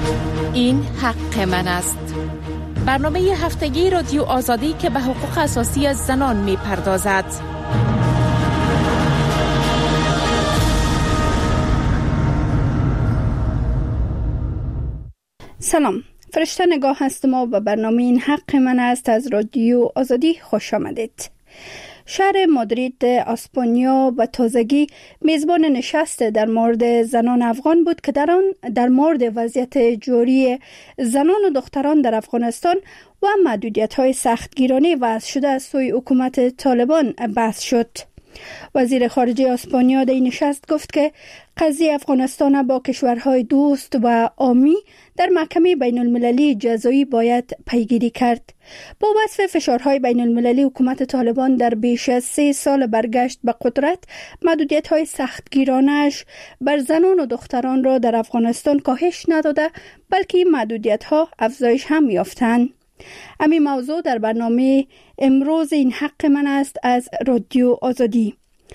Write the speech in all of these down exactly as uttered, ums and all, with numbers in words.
این حق من است. برنامه هفتگی رادیو آزادی که به حقوق اساسی زنان می پردازد. سلام، فرشته نگاه هستم و به برنامه این حق من است از رادیو آزادی خوش آمدید. شهر مادرید اسپانیا به تازگی میزبان نشست در مورد زنان افغان بود که در آن در مورد وضعیت جاری زنان و دختران در افغانستان و محدودیت‌های سختگیرانه وضع شده از سوی حکومت طالبان بحث شد. وزیر خارجه اسپانیا در این نشست گفت که قضیه افغانستان با کشورهای دوست و عامی در محکمه بین المللی جزایی باید پیگیری کرد. با وصف فشارهای بین المللی حکومت طالبان در بیش از سه سال برگشت به قدرت، محدودیت‌های سختگیرانش بر زنان و دختران را در افغانستان کاهش نداده، بلکه این محدودیت‌ها افزایش هم یافتند. امی موضوع در برنامه امروز این حق من است از رادیو آزادی.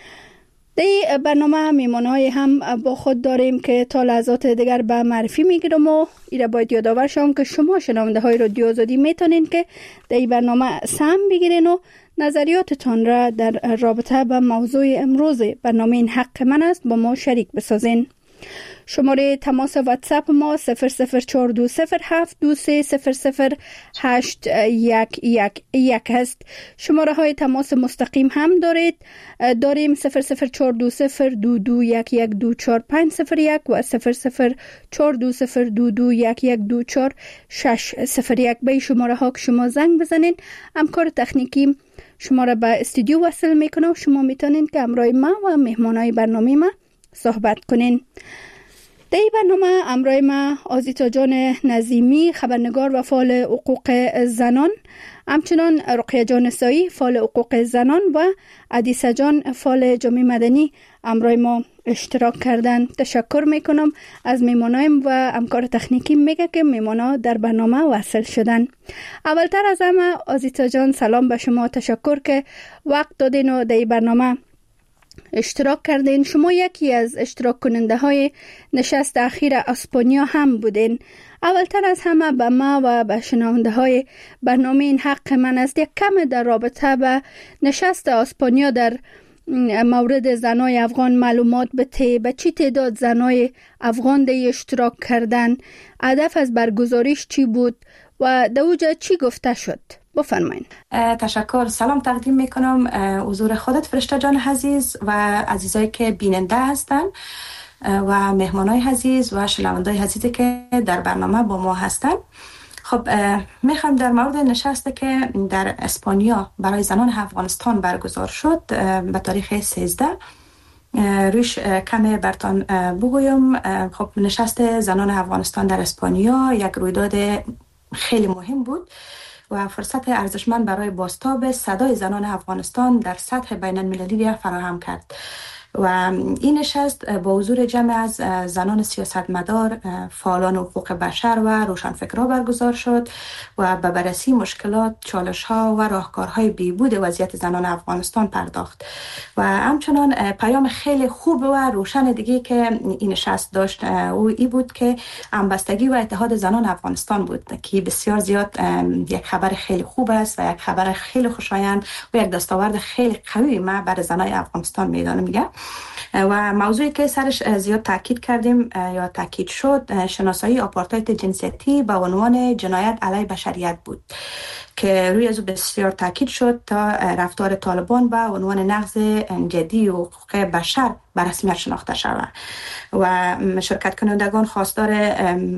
در این برنامه میمانهای هم با خود داریم که تا لحظات دیگر به معرفی میگیرم و ایره باید یادآور شم که شما شنونده های رادیو آزادی میتونین که در این برنامه سهم بگیرین و نظریاتتان را در رابطه با موضوع امروز برنامه این حق من است با ما شریک بسازین. شماره تماس واتساپ ما صفر صفر چهار دو صفر هفت دو سه صفر صفر هشت یک یک یک است. شماره های تماس مستقیم هم دارید داریم صفر صفر چهار دو صفر دو دو یک یک دو چهار پنج صفر یک و صفر صفر چهار دو صفر دو دو یک یک دو چهار شش صفر یک. به شماره ها که شما زنگ بزنین همکار تکنیکی شما را به استودیو وصل میکنه و شما میتونین که همراه ما و مهمانای برنامه ما صحبت کنین. در این برنامه همراه ما آزیتا جان نظیمی، خبرنگار و فعال حقوق زنان، همچنان رقیه جان سایی، فعال حقوق زنان و عدیسه جان، فعال جامعه مدنی همراه ما اشتراک کردن. تشکر میکنم از میمانایم و همکار تکنیکی میگه که میمانا در برنامه وصل شدن. اولتر از همه آزیتا جان سلام به شما، تشکر که وقت دادین و در این برنامه اشتراک کردین. شما یکی از اشتراک کننده های نشست اخیر اسپانیا هم بودین. اولتر از همه به ما و به شنونده های برنامه این حق من است یک کم در رابطه به نشست اسپانیا در مورد زنای افغان معلومات بده. به چی تعداد زنای افغان در اشتراک کردن، هدف از برگزاریش چی بود و در اوجا چی گفته شد؟ بفرمایید. تشکر. سلام تقدیم میکنم حضور خودت فرشته جان عزیز و عزیزایی که بیننده هستن و مهمانای عزیز و شنوندای عزیزی که در برنامه با ما هستن. خب میخوام در مورد نشستی که در اسپانیا برای زنان افغانستان برگزار شد به تاریخ سیزده روش کمی برتان بگویم. خب نشست زنان افغانستان در اسپانیا یک رویداد خیلی مهم بود و فرصت ارزشمند برای بازتاب صدای زنان افغانستان در سطح بین المللی فراهم کرد و این نشست با حضور جمع از زنان سیاستمدار، فعالان حقوق بشر و روشنفکران برگزار شد و به بررسی مشکلات، چالش‌ها و راهکارهای بهبود وضعیت زنان افغانستان پرداخت و همچنان پیام خیلی خوب و روشن دیگه که این نشست داشت او ای بود که همبستگی و اتحاد زنان افغانستان بود که بسیار زیاد یک خبر خیلی خوب است و یک خبر خیلی خوشایند و یک دستاورد خیلی قوی ما برای زنان افغانستان میدانم میگه. و موضوعی که سرش زیاد تاکید کردیم یا تاکید شد شناسایی آپارتاید جنسیتی به عنوان جنایت علیه بشریت بود که روی از بسیار تاکید شد تا رفتار طالبان به عنوان نقض جدی حقوق بشر به رسمیت شناخته شود و شرکت کنندگان خواستار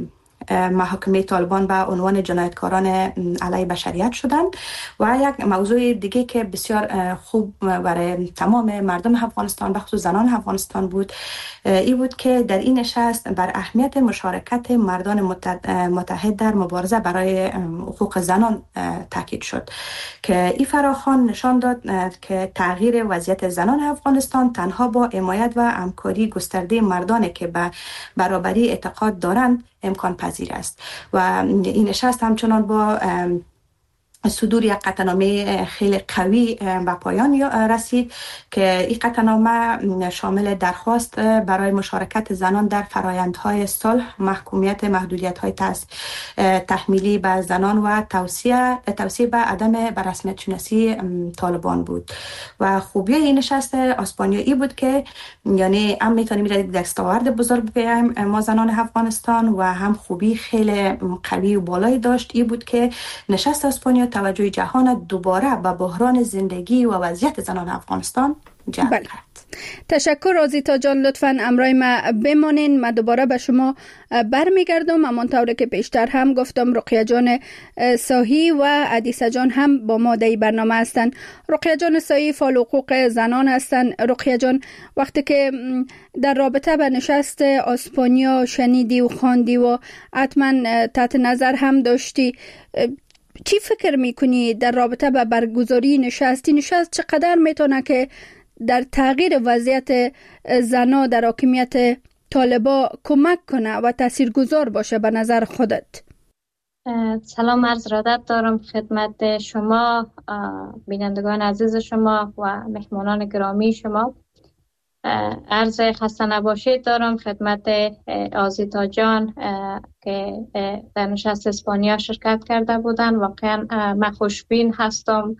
محاکمه طالبان به عنوان جنایتکاران علیه بشریت شدند. و یک موضوع دیگه که بسیار خوب برای تمام مردم افغانستان به خصوص زنان افغانستان بود این بود که در این نشست بر اهمیت مشارکت مردان متحد در مبارزه برای حقوق زنان تاکید شد که این فراخوان نشان داد که تغییر وضعیت زنان افغانستان تنها با حمایت و همکاری گسترده مردانی که به برابری اعتقاد دارند امکان پذیر است و این نشست همچنان با صدور یک قطعنامه خیلی قوی به پایان رسید که این قطعنامه شامل درخواست برای مشارکت زنان در فرآیندهای صلح، محکومیت محدودیت‌های تحمیلی به زنان و توصیه توصیه به عدم بررسمیت شناسی طالبان بود. و خوبی این نشست اسپانیایی بود که یعنی هم میتونیم دستاورد بزرگ بگیم ما زنان افغانستان و هم خوبی خیلی قوی و بالایی داشت. این بود که نشست اسپانیا توجه جهان دوباره به بحران زندگی و وضعیت زنان افغانستان جلب بله. کرد. تشکر آزیتا جان، لطفاً امرای ما بمانین. من دوباره به شما برمیگردم. همانطور که پیشتر هم گفتم رقیه جان ساهی و عدیسه جان هم با ما در برنامه هستن. رقیه جان ساهی فعال حقوق زنان هستن. رقیه جان، وقتی که در رابطه به نشست اسپانیا شنیدی و خواندی و حتما تحت نظر هم داشتی، چی فکر میکنی در رابطه به برگزاری نشستی؟ نشست چقدر میتونه که در تغییر وضعیت زنا در حاکمیت طالبا کمک کنه و تاثیرگذار باشه به نظر خودت؟ سلام عرض ارادت دارم خدمت شما، بینندگان عزیز شما و مهمانان گرامی شما. عرض خسته نباشید دارم خدمت آزیتا جان که در نشست اسپانیا شرکت کرده بودن. واقعا من خوشبین هستم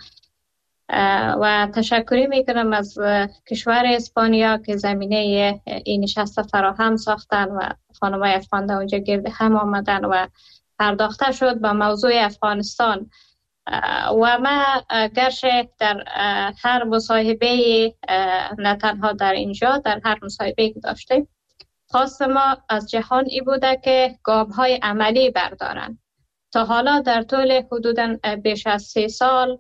و تشکری میکنم از کشور اسپانیا که زمینه این نشست فراهم ساختن و خانمای افغان در اونجا گرد هم آمدن و پرداخته شد به موضوع افغانستان. و ما گرچه در هر مصاحبه نه تنها در اینجا، در هر مصاحبه که داشتیم، خواست ما از جهان ای بوده که گام‌های عملی بردارن. تا حالا در طول حدوداً بیش از سه سال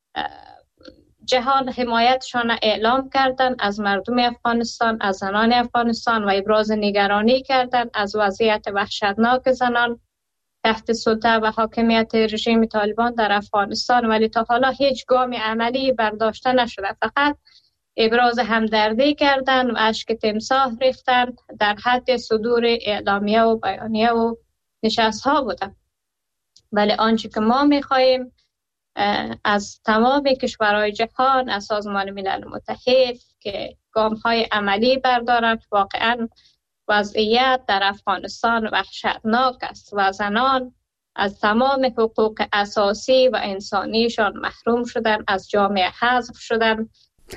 جهان حمایتشان اعلام کردن از مردم افغانستان، از زنان افغانستان و ابراز نگرانی کردن از وضعیت وحشتناک زنان تحت سلطه و حاکمیت رژیم طالبان در افغانستان، ولی تا حالا هیچ گام عملی برداشته نشده. فقط ابراز همدردی کردن و اشک تمساح ریختن در حد صدور اعلامیه و بیانیه و نشست ها بوده. ولی آنچه که ما میخواهیم از تمام کشورهای جهان، از سازمان ملل متحد که گام‌های عملی بردارند. واقعا وضعیت در افغانستان وحشتناک است و زنان از تمام حقوق اساسی و انسانیشان محروم شدن، از جامعه حذف شدن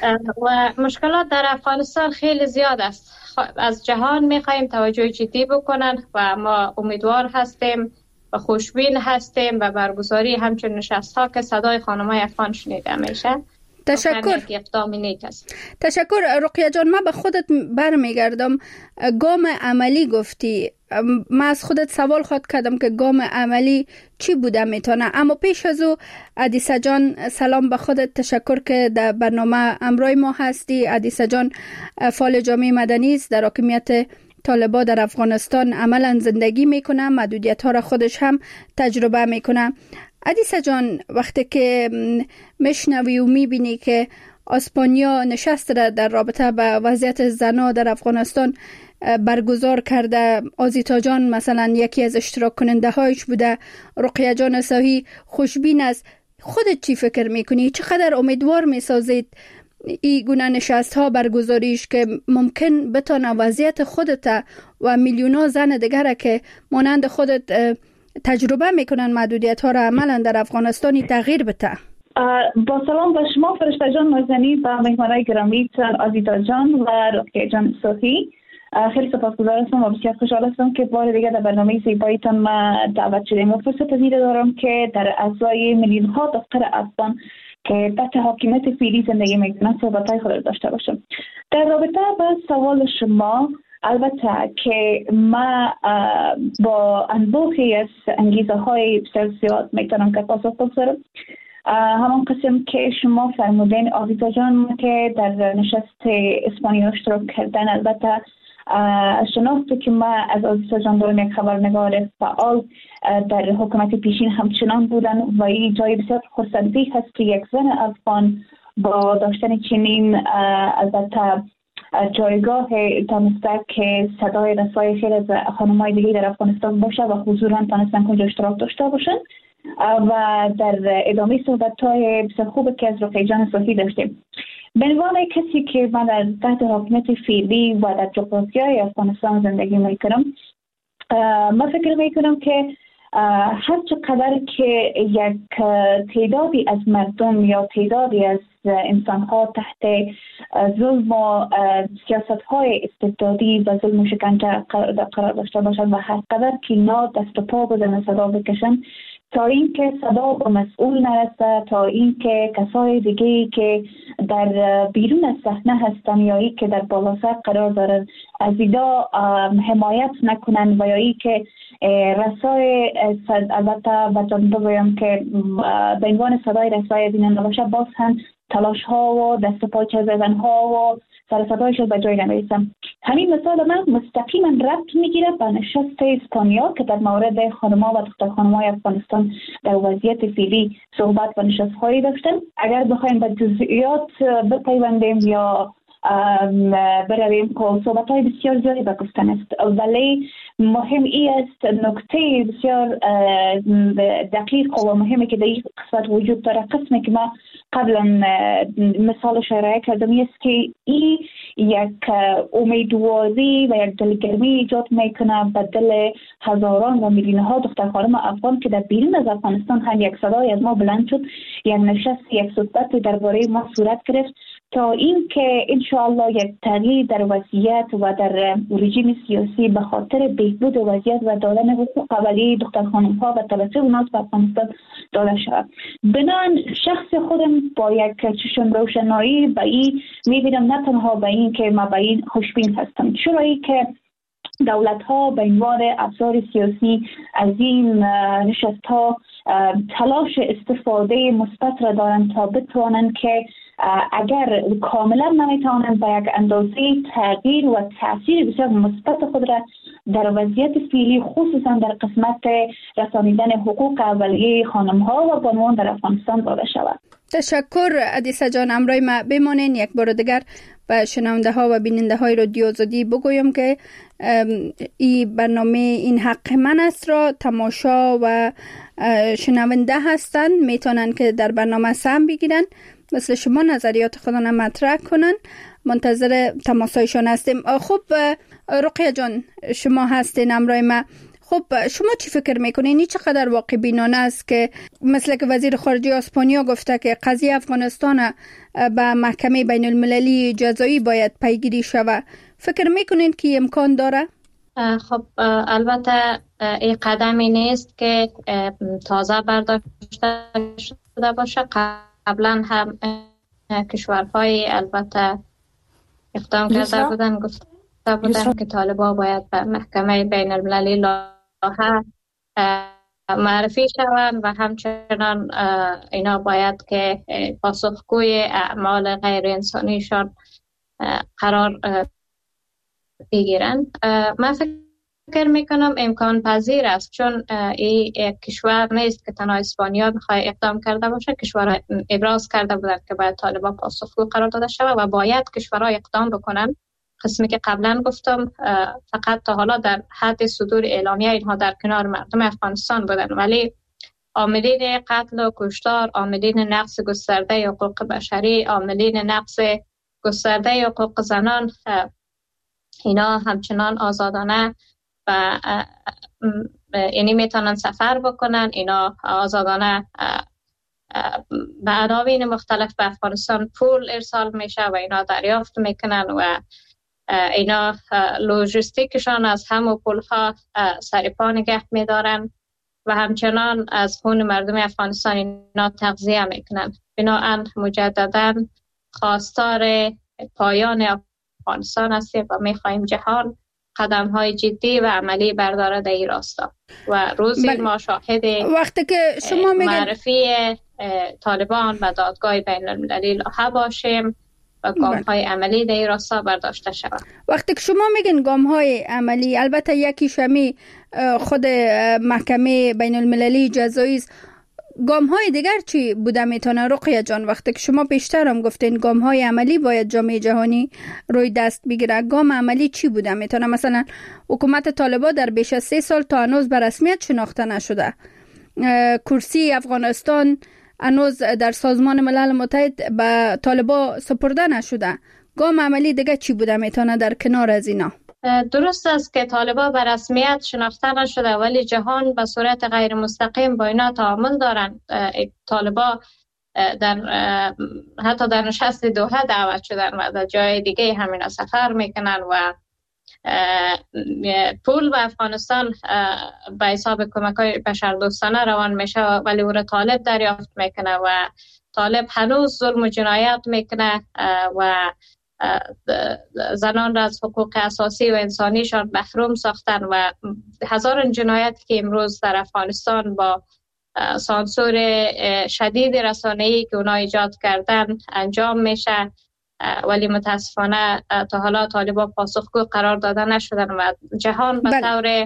و مشکلات در افغانستان خیلی زیاد است. از جهان می‌خواهیم توجه جدی بکنن و ما امیدوار هستیم و خوشبین هستیم و برگزاری همچون نشست ها که صدای خانمای افغان شنیده میشه. تشکر. اقدام نیک است. تشکر رقیه جان. من به خودت برمیگردم. گام عملی گفتی. من از خودت سوال خواهد کردم که گام عملی چی بوده میتونه، اما پیش از او عدیسه جان سلام به خودت. تشکر که در برنامه امروی ما هستی. عدیسه جان فعال جامعه مدنی است، در حاکمیت طالبان در افغانستان عملا زندگی میکنه، محدودیت ها را خودش هم تجربه میکنه. عدیسه جان، وقتی که میشنوی و میبینی که اسپانیا نشست را در رابطه با وضعیت زنان در افغانستان برگزار کرده، آزیتا جان مثلا یکی از اشتراک کننده هایش بوده، رقیه جان ساهی خوشبین است، خودت چی فکر میکنی؟ چقدر امیدوار میسازید این گونه نشست ها برگزاریش که ممکن بتونه وضعیت خودت و میلیون زن دیگر که مانند خودت تجربه میکنن محدودیت ها را عملا در افغانستانی تغییر بده؟ با سلام به شما فرشته جان نازنین و مهمانای گرامیتان آزیتا جان و رقیه جان ساهی. خیلی سپاسگزار هستم و بسیار خوشحال هستم که بار دیگه در برنامه زیباییتان ما دعوت شدیم و فرصت پذیر دارم که در اعضای میلیون ها دختر افغان که تحت حاکمیت فعلی زندگی میکنن صحبت‌های خود را داشته باشم. در رابطه با سوال شما، البته که ما با انبوهی از انگیزه های بسیار زیاد میتونم که پاسخ بگذارم. همان قسم که شما فرمودین آزیتا جان که در نشست اسپانیا اشتراک کردن، البته شناخته که ما از آزیتا جان دارم یک خبرنگار فعال در حکومت پیشین همچنان بودن و این جای بسیار خرسندی هست که یک زن افغان با داشتن چنین البته جایگاه تانسته که صدای رسای خیلی از خانم‌های دیگه در افغانستان باشه و حضوراً تانستن کنجا اشتراک داشته باشن. و در ادامه صحبت‌های بسیار خوب که از رقیه جان صحی داشتیم. به عنوان کسی که من در تحت حاکمیت فعلی و در جغرافیای افغانستان زندگی میکنم، من فکر میکنم که هر چقدر که یک تعدادی از مردم یا تعدادی از انسان‌ها تحت ظلم و سیاست‌های استبدادی و ظلم و شکنجه قرار داشته باشند و هر قدر که اینا دست و پا بزنن صدا بکشن تا اینکه صدا به مسئول نرسه، تا اینکه کسای دیگه که در بیرون از صحنه هستن یا ای که در بالا سر قرار دارن از اینا حمایت نکنن و یا ای که رسای البته بجان بگویم که به عنوان صدای رسای بیننده باشه، باز هم تلاش ها و دست پاچه زدن ها و سر صدایش به جای نمیرسم. همین مثال من مستقیما ربط میگیره به نشست اسپانیا که در مورد خانم‌ها و دختر خانم‌های افغانستان در وضعیت فعلی صحبت و نشست هایی داشتن. اگر بخوایم به جزئیات بپیوندیم یا برویم که صحبت های بسیار زیادی به گفتن است، ولی مهم ای است، نکته بسیار دقیق و مهمی که در این قسمت وجود داره، قسمی که ما قبلا مثال شایعه کردم است که این یک امیدواری و یک دلگرمی ایجاد میکنه به دل هزاران و میلیون ها دختر خانم افغان که در بیرون از افغانستان هم یک صدای از ما بلند شد، یک نشست، یک صحبت درباره ما صورت گرفت تا اینکه ان شاء الله یک تغییر در وضعیت و در رژیم سیاسی به خاطر بهبود وضعیت و دادن حقوق اولیه دختر خانم ها و توسط اونها به افغانستان داده شود. بنان شخص خودم با یک چشم روشنایی به این میبینم، نه تنها به این که ما به این خوشبین هستم، چرایی که دولت ها به عنوان ابزار سیاسی از این نشست ها تلاش استفاده مثبت را دارند تا بتوانند که اگر کاملا نمیتوانند با یک اندازه تغییر و تاثیر بسیار مثبت خود را در وضعیت فعلی خصوصا در قسمت رسانیدن حقوق اولیه خانم ها و بانوان در افغانستان داده شود. تشکر عدیسه جان. امروز ما بمانین یک بار دیگر و شنونده ها و بیننده های رادیو آزادی بگویم که این برنامه این حق من است را تماشا و شنونده هستند، میتونن که در برنامه سهم بگیرن، مثل شما نظریات خودشان مطرح کنن. منتظر تماسایشان هستیم. خب رقیه جان شما هستین امروز ما. خب شما چی فکر میکنین؟ این چقدر واقع بینانه است که مثل که وزیر خارجه اسپانیا گفته که قضیه افغانستان به محکمه بین المللی جزایی باید پیگیری شود؟ فکر میکنین که امکان داره؟ خب البته این قدمی نیست که تازه برداشته شده باشه. قبلا هم کشورهای البته اقدام کرده بودن، گفته بودن که طالبان باید به محکمه بین المللی لاحه معرفی شوند و همچنان اینا باید که پاسخگوی اعمال غیر انسانیشان قرار بگیرن. من فکر میکنم امکان پذیر است، چون این کشور نیست که تنها اسپانیا بخواد اقدام کرده باشه. کشورها ابراز کرده بودن که باید طالبان پاسخگو قرار داده شود و باید کشورها اقدام بکنن. قسمی که قبلا گفتم فقط تا حالا در حد صدور اعلامیه اینها در کنار مردم افغانستان بودن، ولی عاملین قتل و کشتار، عاملین نقض گسترده حقوق بشری، عاملین نقض گسترده حقوق زنان، اینا همچنان آزادانه و یعنی میتونن سفر بکنن. اینا آزادانه به عناوین مختلف به افغانستان پول ارسال میشه و اینا دریافت میکنن و اینا لوجستیکشان از همو پولها سر پا نگه میدارن و همچنان از خون مردم افغانستان اینا تغذیه میکنن. بنابراین مجددا خواستار پایان افغانستان هستیم و میخواهیم جهان قدم های جدی و عملی برداره در این راستا و روزی ما شاهد وقتی که شما معرفی طالبان و دادگاه بین المللی لاحه باشیم و گام های عملی در این راستا برداشته شود. وقتی که شما میگن گام های عملی، البته یکی شمی خود محکمه بین المللی جزایی است، گام های دیگر چی بوده میتونه رقیه جان؟ وقتی که شما بیشتر هم گفتین گام های عملی باید جامعه جهانی روی دست بگیره، گام عملی چی بوده میتونه؟ مثلا حکومت طالبان در بیش از سه سال تا هنوز به رسمیت شناخته نشده کرسی افغانستان هنوز در سازمان ملل متحد به طالبان سپرده نشده. گام عملی دیگه چی بوده میتونه در کنار از اینا؟ درست است که طالبان به رسمیت شناخته نشده ولی جهان به صورت غیر مستقیم با اینا تعامل دارن. طالبان در حتی در نشست دوحه دعوت شدن و در جای دیگه همینا سفر میکنن و پول به افغانستان به حساب کمک‌های بشردوستانه روان میشه ولی او را طالب دریافت میکنه و طالب هنوز ظلم و جنایت میکنه و زنان را از حقوق اساسی و انسانیشان محروم ساختن و هزاران جنایت که امروز در افغانستان با سانسور شدید رسانه‌ای که اونا ایجاد کردن انجام میشه ولی متاسفانه تا حالا طالبان پاسخگو قرار داده نشدن و جهان به طور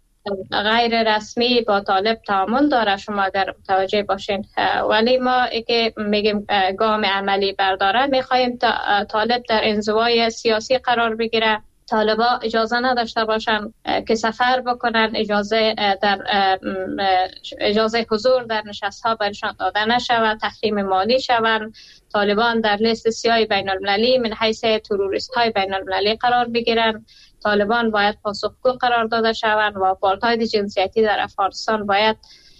غیر رسمی با طالب تعامل داره. شما اگر متوجه باشین ولی ما که میگیم گام عملی برداره میخوایم تا طالب در انزوای سیاسی قرار بگیره. طالبان اجازه نداشته باشن که سفر بکنن، اجازه در اجازه حضور در نشست ها برشان داده نشود، تحریم مالی شوند. طالبان در لیست سیاه بین المللی من حیث تروریست های بین المللی قرار بگیرن. طالبان باید پاسخگو قرار داده شوند و آپارتاید جنسیتی در افغانستان باید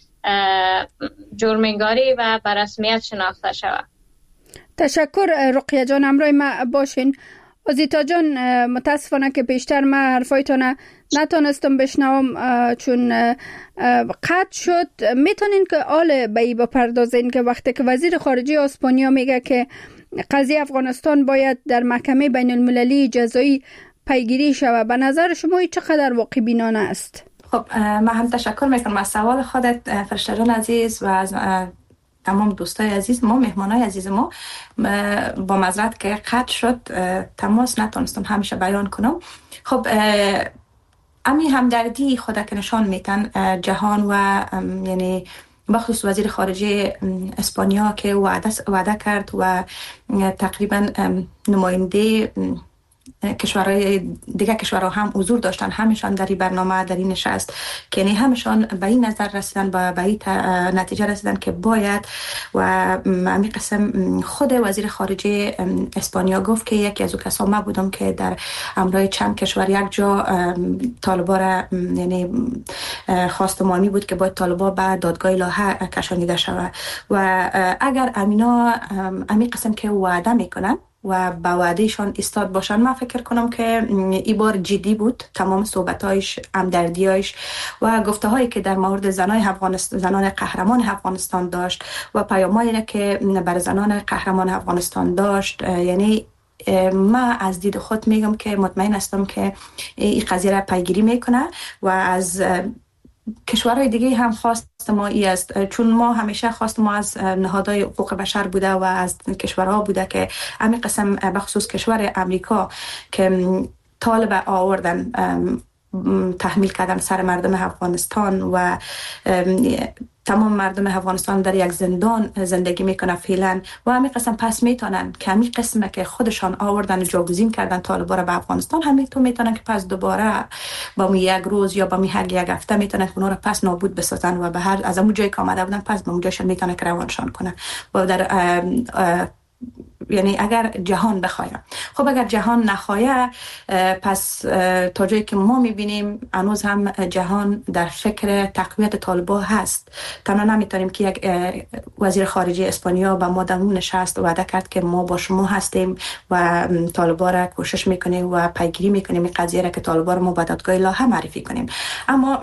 جرم‌انگاری و به رسمیت شناخته شود. تشکر رقیه جان، همراه ما باشین. آزیتا جان، متاسفانه که بیشتر ما حرفایتان نتونستم بشنوم چون قطع شد. میتونین که آل به ای بپردازین که وقتی که وزیر خارجه اسپانیا میگه که قضیه افغانستان باید در محکمه بین المللی جزایی پیگیری شود، به نظر شما چقدر واقع بینانه است؟ خب من هم تشکر میکنم از سوال خودت فرشته جان عزیز و از تمام دوستای عزیز ما، مهمانای عزیز ما. با معذرت که قطع شد تماس نتونستم همیشه بیان کنم. خب امی همدردی خود که نشان میتن جهان و یعنی بخصوص وزیر خارجه اسپانیا که وعده وعده کرد و تقریبا نماینده کشورهای دیگه کشورها هم حضور داشتن، همشان در این برنامه در این نشست که یعنی همشان به این نظر رسیدن و به این نتیجه رسیدن که باید و همین قسم خود وزیر خارجه اسپانیا گفت که یکی از او کسا ما بودم که در امرای چند کشور یک جا طالبا را یعنی خواستمانی بود که باید طالبا به دادگاه لاهه کشانیده شود و اگر امینا همین قسم که وعده میکنن و با وعدهشان استاد باشن، من فکر کنم که این بار جدی بود تمام صحبتایش، همدردیایش و گفته هایی که در مورد زنای افغانستان، زنان قهرمان افغانستان داشت و پیامایی که بر زنان قهرمان افغانستان داشت، یعنی من از دید خود میگم که مطمئن هستم که این قضیه را پیگیری میکنه و از کشورهای دیگه هم خواست ما ای است، چون ما همیشه خواست ما از نهادهای حقوق بشر بوده و از کشورها بوده که همین قسم بخصوص کشور امریکا که طالب آوردن تحمیل کردن سر مردم افغانستان و تمام مردم افغانستان در یک زندان زندگی میکنه فعلا و همین قسم پس میتونن که همین قسمه که خودشان آوردن جاگزین کردن طالبا را به افغانستان، همین تو میتونن که پس دوباره با می یک روز یا با می هر یک هفته میتونن اونا را پس نابود بسازن و به هر از اون جایی که آمده بودن پس به اونجاشون میتونن که روانشان کنن و در اه اه یعنی اگر جهان بخواه. خب اگر جهان نخواه پس تا جایی که ما میبینیم هنوز هم جهان در فکر تقویت طالبان هست. تنها نمیتونیم که یک وزیر خارجه اسپانیا با ما در اون نشست وعده کرد که ما با شما هستیم و طالبان را کوشش میکنیم و پیگیری میکنیم این قضیه را که طالبان را ما به دادگاه لاهه معرفی کنیم، اما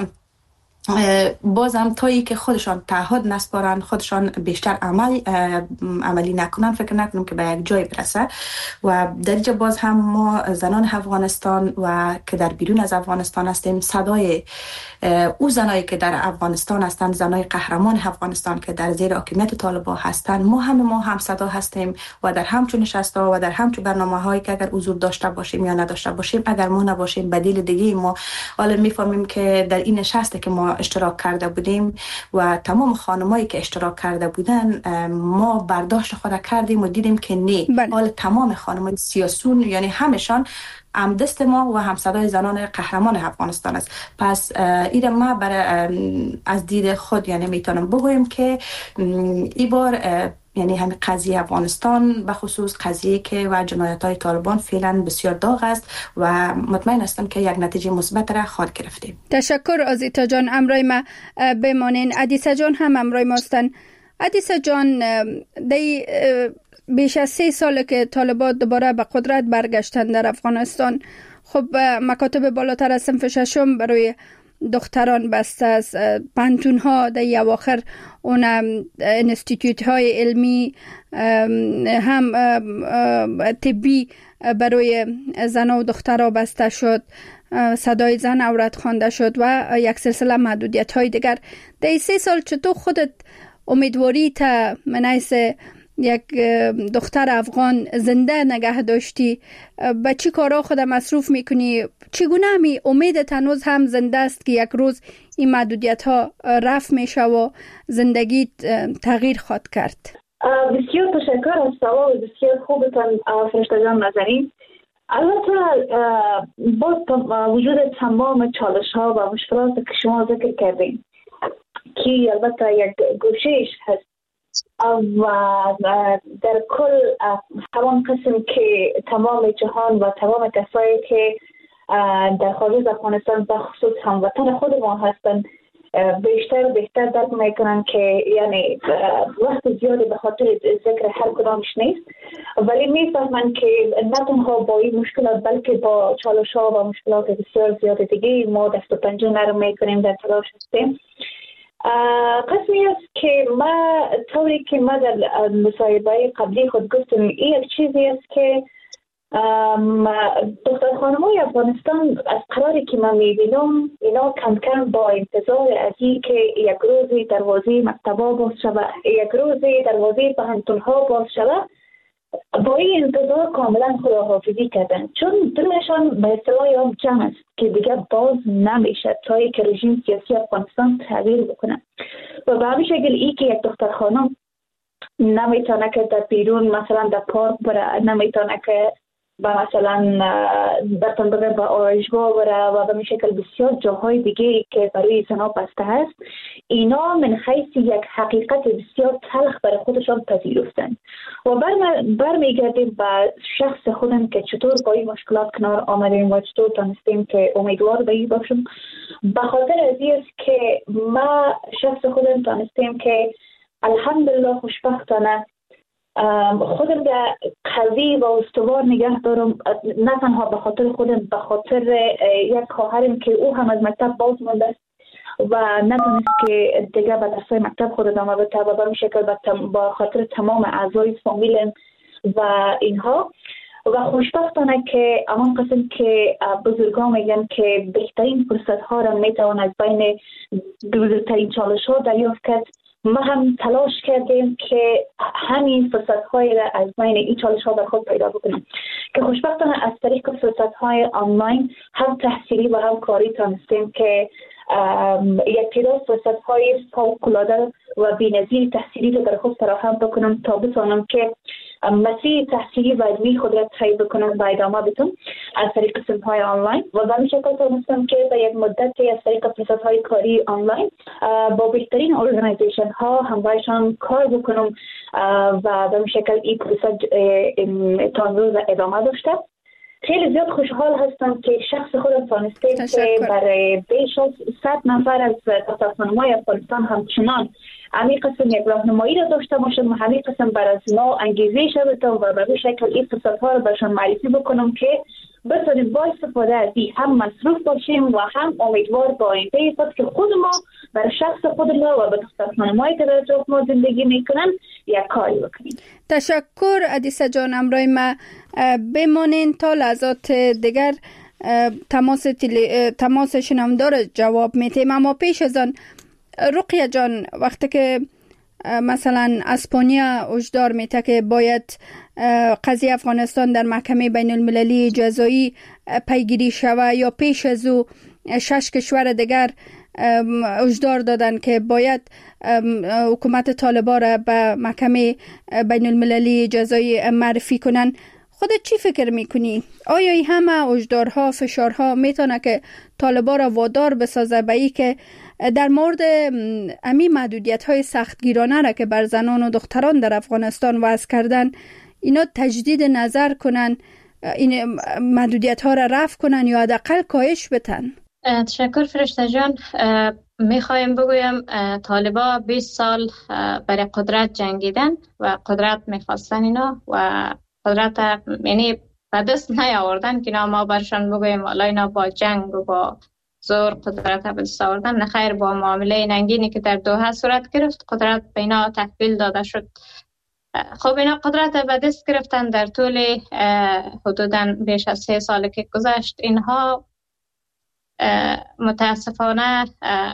بازم تایی که خودشان تعهد نسپارن، خودشان بیشتر عمل عملی نکنن، فکر نکنم که به یک جای برسه و در اینجا باز هم ما زنان افغانستان و که در بیرون از افغانستان هستیم صدای او زنایی که در افغانستان هستن، زنای قهرمان افغانستان که در زیر حاکمیت طالبان هستن، ما هم ما هم صدا هستیم و در همچون نشستا و در همچون برنامه‌هایی که اگر حضور داشته باشیم یا نداشته باشیم، اگر ما نباشیم بدیل دیگه ما حالا میفهمیم که در این نشسته که ما اشتراک کرده بودیم و تمام خانمایی که اشتراک کرده بودن ما برداشت خود کردیم و دیدیم که نه، حال تمام خانمای سیاسون یعنی همشان هم دست ما و هم صدای زنان قهرمان افغانستان است. پس ایده ما برای از دید خود یعنی میتونم بگویم که ای بار یعنی همین قضیه افغانستان به خصوص قضیه که و جنایت‌های طالبان فعلا بسیار داغ است و مطمئن هستم که یک نتیجه مثبت را خواهد گرفتیم. تشکر آزیتا جان. امروی ما بمانین. ادیسا جان هم امروی ما هستن. ادیسا جان، دی بیش از سه ساله که طالبان دوباره به قدرت برگشتن در افغانستان. خب مکاتب بالاتر از صنف ششم برای دختران بسته است، پانتون ها در اواخر اون انستیتیوت های علمی هم طبی برای زن و دخترها بسته شد، صدای زن عورت خوانده شد و یک سلسله محدودیت های دیگر. در سه سال چطور خودت امیدواری تا منیس یک دختر افغان زنده نگه داشتی؟ به چی کارا خود مصروف میکنی؟ چگونه می امیدت هنوز هم زنده است که یک روز این محدودیت ها رفع میشه و زندگی تغییر خواهد کرد؟ بسیار تشکر از سوال بسیار خوبتان فرشته جان نازنین. البته با وجود تمام چالش ها و مشکلات که شما ذکر کردین که البته یک گوشش هست و در کل همان قسم که تمام جهان و تمام کسایی که در خارج افغانستان بخصوص هموطن خود ما هستند بیشتر بیشتر درک میکنن که یعنی وقت زیادی به خاطر ذکر هر کدامش نیست، ولی میفهمن که نه تنها با این مشکلات بلکه با چالش ها و مشکلات بسیار زیاد دیگه ما دست و پنجه نرم میکنیم، در تلاش هستیم. قسمی است که ما طوری که ما در مصاحبه قبلی خود گفتم این یک چیزی است که دختر خانمای افغانستان از قراری که من میبینم اینا کم کم با انتظار از این که یک روزی دروازه مکتبا باز شود، یک روزی دروازه پانتونها باز شود، با این انتظار کاملا خداحافظی کردن، چون دلشان به اصطلاح هم جمع است که دیگه باز نمیشه تا ای که رژیم سیاسی افغانستان تغییر بکنه. و به همین شکل ای که یک دختر خانم نمیتونه که در بیرون مثلا در پارک بره، نمیتونه که با مثلا برتن بگه با آرایشگاه بره و به شکل بسیار جاهای دیگه که برای زنها بسته هست، اینا من حیث یک حقیقت بسیار تلخ برای خودشان پذیرفتن. و برمیگردیم به شخص خودم که چطور با این مشکلات کنار آمدیم و چطور تانستیم که امیدوار به این باشم. به خاطر از این است که ما شخص خودم تانستیم که الحمدلله خوشبختانه خودم در قوی و استوار نگه دارم، نه تنها به خاطر خودم، به خاطر یک خواهرم که او هم از مکتب باز مونده است و نتونست که دیگه به درسای مکتب خود ادامه بده و به این شکل با خاطر تمام اعضای فامیلم و اینها. و خوشبختانه که امان قسم که بزرگان میگن که بهترین فرصت ها را میتوان از بین بزرگترین چالش ها دریافت کرد، ما هم تلاش کردیم که همین فرصت های را از بین این چالش ها بر خود پیدا بکنیم که خوشبختانه از طریق فرصت های آنلاین هم تحصیلی و هم کاری تانستیم که یک تعداد فرصت های فوق‌العاده و بی‌نظیر تحصیلی رو در خود فراهم بکنم تا بتوانم که مسیر تحصیلی و علمی خود را طی بکنم و ادامه بدم از طریق قسم‌های آنلاین. و به این شکل تونستم که به یک مدتی از طریق فرصت‌های کاری آنلاین با بهترین ارگانیزیشن ها همراهشان کار بکنم و به این شکل این فرصت تا امروز ادامه داشته. خیلی زیاد خوشحال هستم که شخص خودم تانستیم که برای بیش از صد نفر از دخترخانم‌های افغانستان همچنان همین قسم یک راهنمایی را داشته باشم و همین قسم بر از ما انگیزه شدم و به این شکل این فرصت‌ها را برشان معرفی بکنم که بتونیم با استفاده از این هم مصروف باشیم و هم امیدوار با آینده خود که خود ما برای شخص خود ما و به دخترخانم‌هایی که در اطراف ما زندگی میکنن یک کاری بکنیم. تشکر ادیسا جان. امروی ما بمانین تا لحظات دیگر تماس تلی... تماس شنوندار جواب میتیم. اما پیش از آن رقیه جان، وقتی که مثلا اسپانیا هشدار میته که باید قضیه افغانستان در محکمه بین المللی جزایی پیگیری شوه یا پیش از او شش کشور دیگر هشدار دادن که باید حکومت طالبان را به محکمه بین المللی جزایی معرفی کنن. خودت چی فکر میکنی؟ آیا این همه هشدارها فشارها میتونه که طالبان را وادار بسازه به این که در مورد امی محدودیت های سختگیرانه را که بر زنان و دختران در افغانستان وضع کردن اینا تجدید نظر کنن، این محدودیت ها را رفع کنن یا حداقل کاهش بدن؟ تشکر فرشته جان. میخوایم بگویم طالبا بیست سال برای قدرت جنگیدن و قدرت میخواستن اینا و قدرت یعنی به دست نیاوردن که اینا ما برشان بگویم والا اینا با جنگ و با زور قدرت به دست آوردن. نخیر، با معامله ننگینی که در دوحه صورت گرفت قدرت به اینا تحویل داده شد. خب اینا قدرت به دست گرفتن در طول حدوداً بیش از سه سال که گذشت. اینها متاسفانه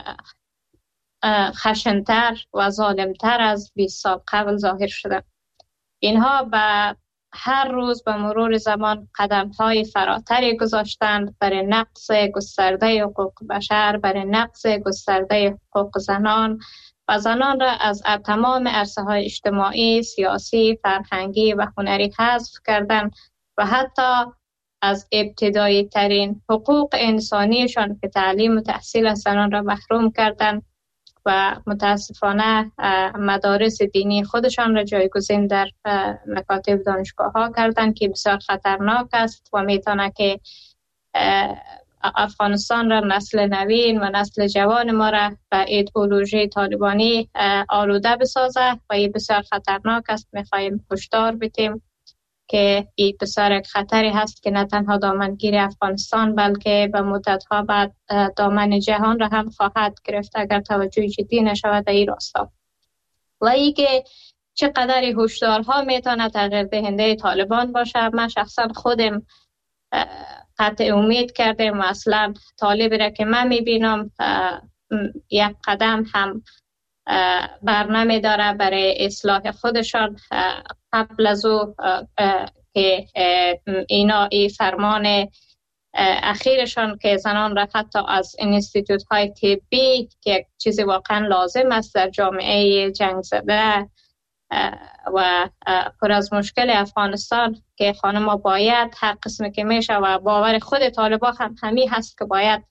خشن‌تر و ظالمتر از بیست سال قبل ظاهر شده. اینها به هر روز به مرور زمان قدم‌های فراتری گذاشتند برای نقض گسترده حقوق بشر، برای نقض گسترده حقوق زنان و زنان را از تمام عرصه‌های اجتماعی، سیاسی، فرهنگی و هنری حذف کردند و حتی از ابتدایی ترین حقوق انسانیشان که تعلیم و تحصیل از زنان را محروم کردند و متاسفانه مدارس دینی خودشان را جایگزین در مکاتب دانشگاه ها کردند که بسیار خطرناک است و میتونه که افغانستان را، نسل نوین و نسل جوان ما را به ایدئولوژی طالبانی آلوده بسازه و این بسیار خطرناک است. میخواهیم هشدار بدیم که این بسیار یک خطری هست که نه تنها دامنگیر افغانستان بلکه به مدتها بعد دامن جهان را هم خواهد گرفت اگر توجه جدی نشود در این راستا. و ای که چقدر هشدارها میتونه تغییر دهنده طالبان باشه. من شخصا خودم قطع امید کردم و اصلا طالبی را که من میبینم یک قدم هم برنامه داره برای اصلاح خودشان. قبل از او که اینا ای فرمان اخیرشان که زنان را حتی از انستیتوت های طبی که یک چیزی واقعا لازم است در جامعه جنگ زده و پر از مشکل افغانستان که خانم باید هر قسمی که میشه و باور خود طالبان هم همی هست که باید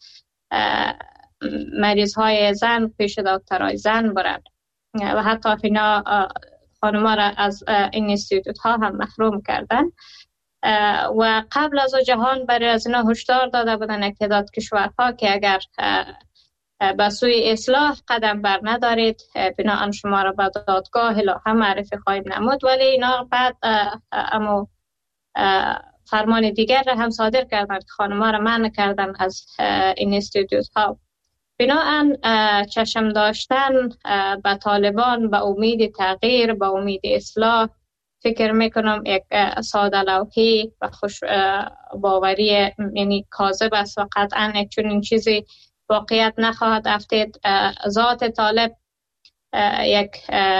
مریض های زن پیش دکترای زن برند و حتی اینا خانم ها را از این انستیتوت ها هم محروم کردن. و قبل از جهان برای از اینا هشدار داده بودن یک تعداد کشورها که اگر به سوی اصلاح قدم بر ندارید بناهن شما را به دادگاه الهه معرفی خواهیم نمود. ولی اینا بعد اما فرمان دیگر را هم صادر کردند که خانم ها را منع کردن از این انستیتوت ها. بناهن چشم داشتن به طالبان به امید تغییر، به امید اصلاح، فکر میکنم یک ساده لوحی و خوش باوری یعنی کاذب است و قطعا یک چنین چیزی واقعیت نخواهد افتید. ذات طالب یک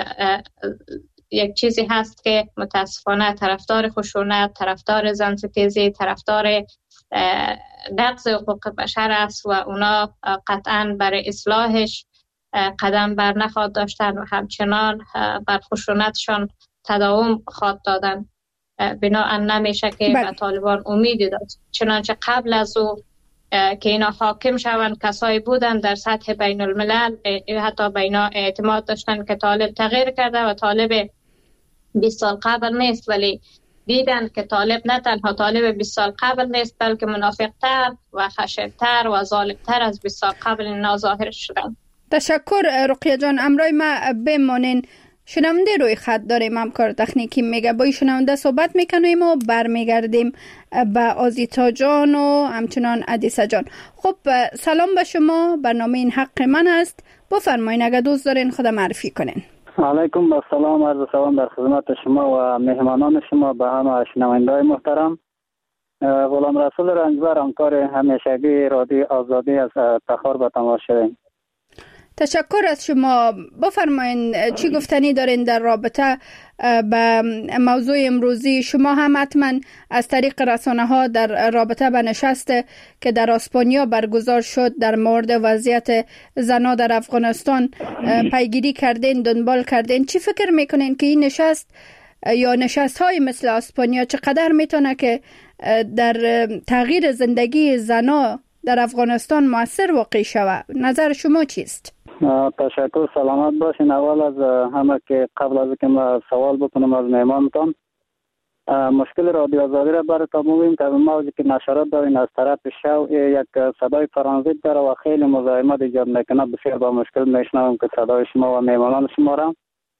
یک چیزی هست که متاسفانه طرفدار خشونت، طرفدار زنستیزی، طرفدار نقض حقوق بشر است و اونا قطعا برای اصلاحش قدم بر نخواهد داشتن و همچنان بر خشونتشان تداوم خواهد دادن. بناهن نمیشه که به طالبان امیدی داشت. چنانچه قبل از او که اینا حاکم شوند کسایی بودن در سطح بین الملل حتی به اینا اعتماد داشتن که طالب تغییر کرده و طالب بیست سال قبل نیست، ولی دیدن که طالب نه تنها طالب بیست سال قبل نیست بلکه منافقتر و خشن‌تر و ظالمتر از بیست سال قبل اینا ظاهر شدن. تشکر رقیه جان. امروز ما بمانین شنونده روی خط داریم، همکار تکنیکی میگه با شنونده صحبت میکنیم و برمیگردیم به آزیتا جان و همچنان عدیسه جان. خب سلام به شما، برنامه این حق من است. بفرمایین اگه دوست دارین خود معرفی کنین. علیکم با سلام، عرض سلام در خدمت شما و مهمانان شما، به همه شنونده‌های محترم. غلام رسول رنجبر، همکار همیشگی رادیو آزادی از تخار به تماس شدیم. تشکر از شما. بفرمایید چی گفتنی دارین در رابطه به موضوع امروزی؟ شما هم حتما از طریق رسانه ها در رابطه به نشست که در اسپانیا برگزار شد در مورد وضعیت زنان در افغانستان پیگیری کردین، دنبال کردین. چی فکر میکنین که این نشست یا نشست های مثل اسپانیا چقدر میتونه که در تغییر زندگی زنان در افغانستان مؤثر واقع شود؟ نظر شما چیست؟ تشکر، سلامت باشین. اول از همه که قبل از که ما سوال بکنم از مهمانتان، مشکل رادیو آزادی را براتون میگیم که موجی که نشرات دارین از طرف شو یک صدای ترانزیت داره و خیلی مزاحمت ایجاد میکنه. بسیار با مشکل میشنویم که صدای شما و مهمانان شما را.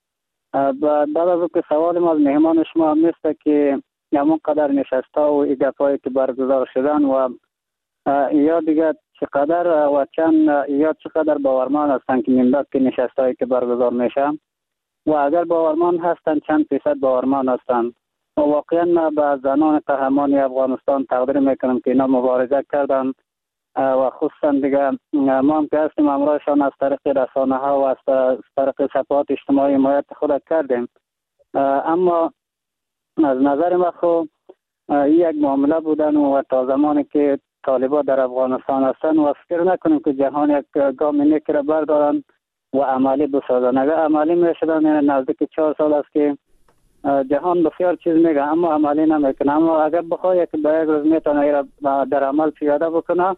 بعد از که سوال ما از مهمان شما میست که همون قدر نشسته و گپایی که برگزار شدن و یا دیگه چقدر و چند یا چقدر باورمان هستن که نمیداد که نشستایی که برگزار میشه و اگر باورمان هستن چند فیصد باورمان هستن. و واقعا ما به زنان قهرمان افغانستان تقدیر میکنم که اینا مبارزه کردن و خصوصا دیگه ما هم که هستیم امرایشان از طریق رسانه ها و از طریق صفحات اجتماعی حمایت خود کردیم. اما از نظر ما خو یک معامله بودن و تا زمانی که طالبان در افغانستان هستن و فکر نکنیم که جهان یک گام نیک را بردارن و عملی بسازن. اگر عملی میشدن نزدیک چهار سال است که جهان بسیار چیز میگه اما عملی نمیکنه. اما اگر بخواه که به یک روز میتونه در عمل پیاده بکنه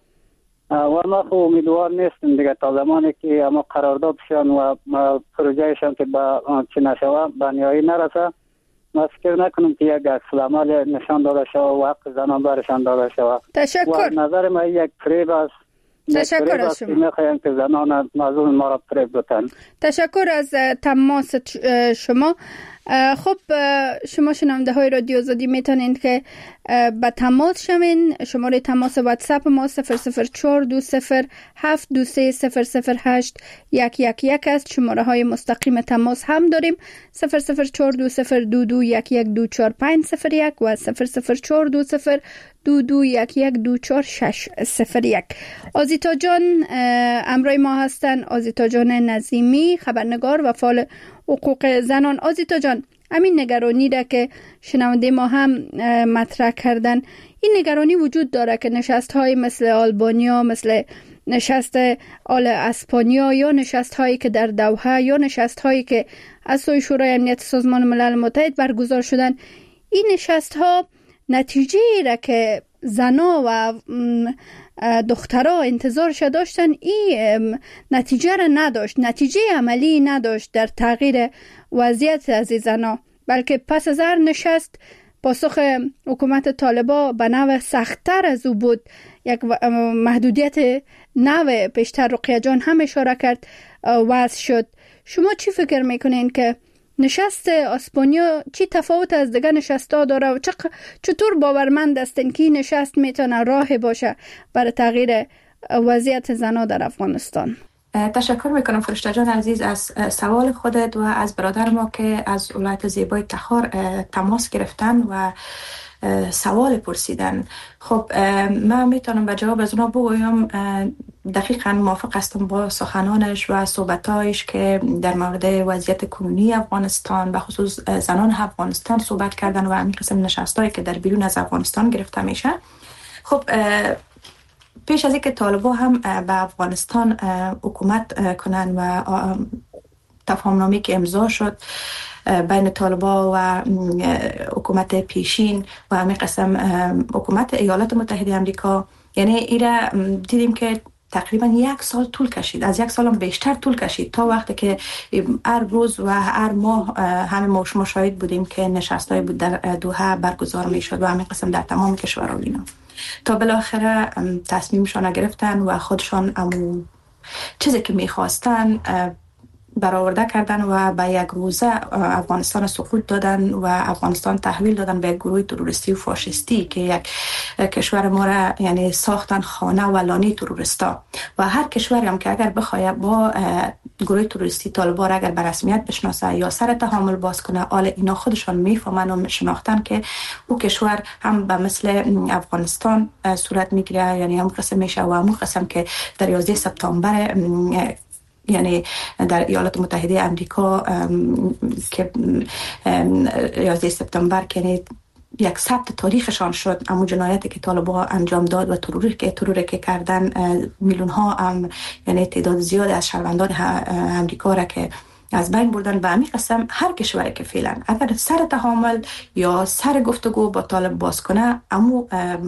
و ما خو امیدوار نیستیم دیگه تا زمانی که اما قرارداد شن و پروژهشان که به چی نشوه به نهایی نرسه، ما فکر نکنم که یک عکس العمل نشان داده شود و حق زنان برشان داده شود. تشکر. و نظر ما یک فریب است. تشکر از شما. میخوایم که زنان موضوع ما را فریب بدن. تشکر از تماس شما. خب شما شنونده های رادیو آزادی میتونید که به تماس شوین. شماره تماس واتساپ ما صفر صفر چهار دو صفر هفت دو سه صفر صفر هشت یک یک یک است. شماره های مستقیم تماس هم داریم صفر صفر چهار دو صفر دو دو یک یک دو چهار پنج صفر یک و صفر صفر چهار دو صفر دو دو یک یک دو چهار شش صفر یک. آزیتا جان امروی ما هستن، آزیتا جان نظیمی، خبرنگار و فعال حقوق زنان. آزیتا جان، همین نگرانی را که شنونده ما هم مطرح کردن، این نگرانی وجود داره که نشست های مثل آلبانیا، مثل نشست آل اسپانیا یا نشست هایی که در دوحه یا نشست هایی که از سوی شورای امنیت سازمان ملل متحد برگزار شدن، این نشست ها نتیجه را که زنا و دخترها انتظارش داشتن این نتیجه را نداشت، نتیجه عملی نداشت در تغییر وضعیت از زنا، بلکه پس از هر نشست پاسخ حکومت طالبان به نوع سخت‌تر از او بود. یک محدودیت نوع پیشتر رقیه جان هم اشاره کرد وضع شد. شما چی فکر میکنین که نشست اسپانیا چی تفاوت از دیگه نشست‌ها داره و چطور باورمند هستین که این نشست میتونه راه باشه برای تغییر وضعیت زنان در افغانستان؟ تشکر میکنم فرشته جان عزیز از سوال خودت و از برادر ما که از ولایت زیبای تخار تماس گرفتن و سوال پرسیدن. خب من میتونم به جواب از اونا بگویم دقیقاً موافق هستم با سخنانش و صحبتایش که در مورد وضعیت کنونی افغانستان و خصوص زنان افغانستان صحبت کردن و همین قسم نشستایی که در بیرون از افغانستان گرفته میشه. خب پیش از اینکه طالبان هم به افغانستان حکومت کنن و تفاهمنامه‌ای که امضا شد بین طالبان و حکومت پیشین و همین قسم حکومت ایالات متحده آمریکا، یعنی ایره دیدیم که تقریبا یک سال طول کشید، از یک سال هم بیشتر طول کشید تا وقتی که هر روز و هر ماه همه ما شما شاهد بودیم که نشستای بود در دوحه برگزار می شد و همین قسم در تمام کشورها اینا تا بالاخره تصمیمشان گرفتن و خودشان امو چیزی که میخواستن برآورده کردن و به یک روزه افغانستان سقوط دادن و افغانستان تحویل دادن به یک گروه تروریستی و فاشیستی که یک کشور ما را یعنی ساختن خانه و لانه تروریستا. و هر کشوری هم که اگر بخواد با گروه تروریستی طالبان اگر به رسمیت بشناسه یا سر تحامل باز کنه، حال اینا خودشان میفهمن و شناختن که او کشور هم به مثل افغانستان صورت میگیره، یعنی هم قسم میشه و همون قسم که در یازده سپتامبر یعنی در ایالات متحده آمریکا که یازده سپتامبر که یک ثبت تاریخشان شد، اما جنایتی که طالبان انجام داد و تروری که تروری که کردن میلیون ها هم یعنی تعداد زیاد از شهروندان آمریکا را که از بین بردن. و همین قسم هر کشوری که فعلا اگر سر تحامل یا سر گفتگو با طالب باز کنه، اما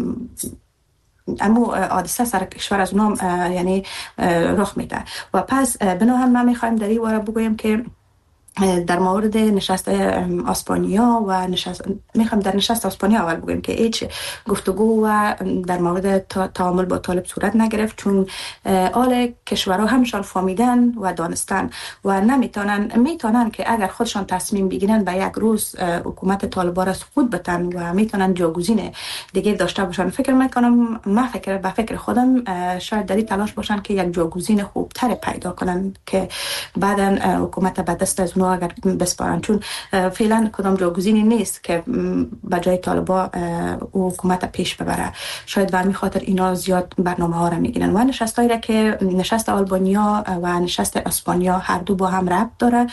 اما حادثه سر کشور از اونام یعنی رخ میده. و پس بنا هم ما میخوایم در این باره بگویم که در مورد نشست اسپانیا و نشست میخوام در نشست اسپانیا اول بگویم که هیچ گفتگو و در مورد تعامل با طالب صورت نگرفت، چون آل کشورها همشان فهمیدن و دانستن و نمیتونن میتونن که اگر خودشان تصمیم بگیرن به یک روز حکومت طالبان را سقوط بدن و میتونن جاگزین دیگه داشته باشن. فکر میکنم ما فکر به فکر خودم شاید در این تلاش باشن که یک جاگزین خوبتر پیدا کنن که بعداً حکومت به دست از اگر بسپارن، چون فعلا کدام جاگزینی نیست که به جای طالبان حکومت پیش ببره. شاید به همین خاطر اینا زیاد برنامه ها را میگیرن. و نشستایی را که نشست آلبانیا و نشست اسپانیا هر دو با هم ربط داره.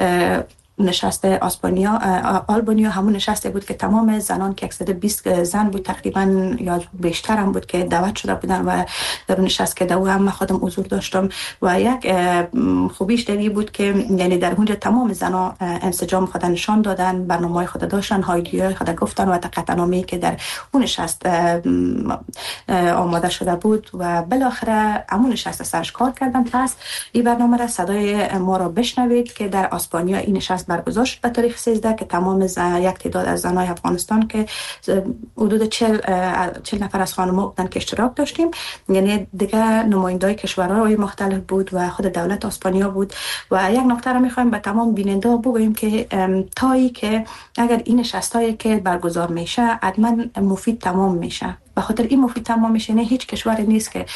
نشست اسپانیا آلبانیا همون نشسته بود که تمام زنان که صد و بیست زن بود تقریبا یا بیشتر هم بود که دعوت شده بودن و در نشست که دو هم خودم حضور داشتم. و یک خوبیش دیگه بود که یعنی در اونجا تمام زنا انسجام خود نشان دادن، برنامه‌های خود داشتن، هایدیای خود گفتن و قطعنامه‌ای که در اون نشست آماده شده بود و بالاخره همون نشست سرش کار کردن. پس این برنامه را صدای ما را بشنوید که در اسپانیا این نشست برگزار شد به تاریخ سیزده که تمام زن، یک تعداد از زنای افغانستان که حدود چهل نفر از خانم‌ها بودن که اشتراک داشتیم، یعنی دیگه نمایندای کشورهای مختلف بود و خود دولت اسپانیا بود. و یک نکته را می‌خوایم به تمام بیننده بگویم که تایی که اگر این نشستایی که برگزار میشه حتما مفید تمام میشه. به خاطر این مفید تمام میشه، نه هیچ کشوری نیست که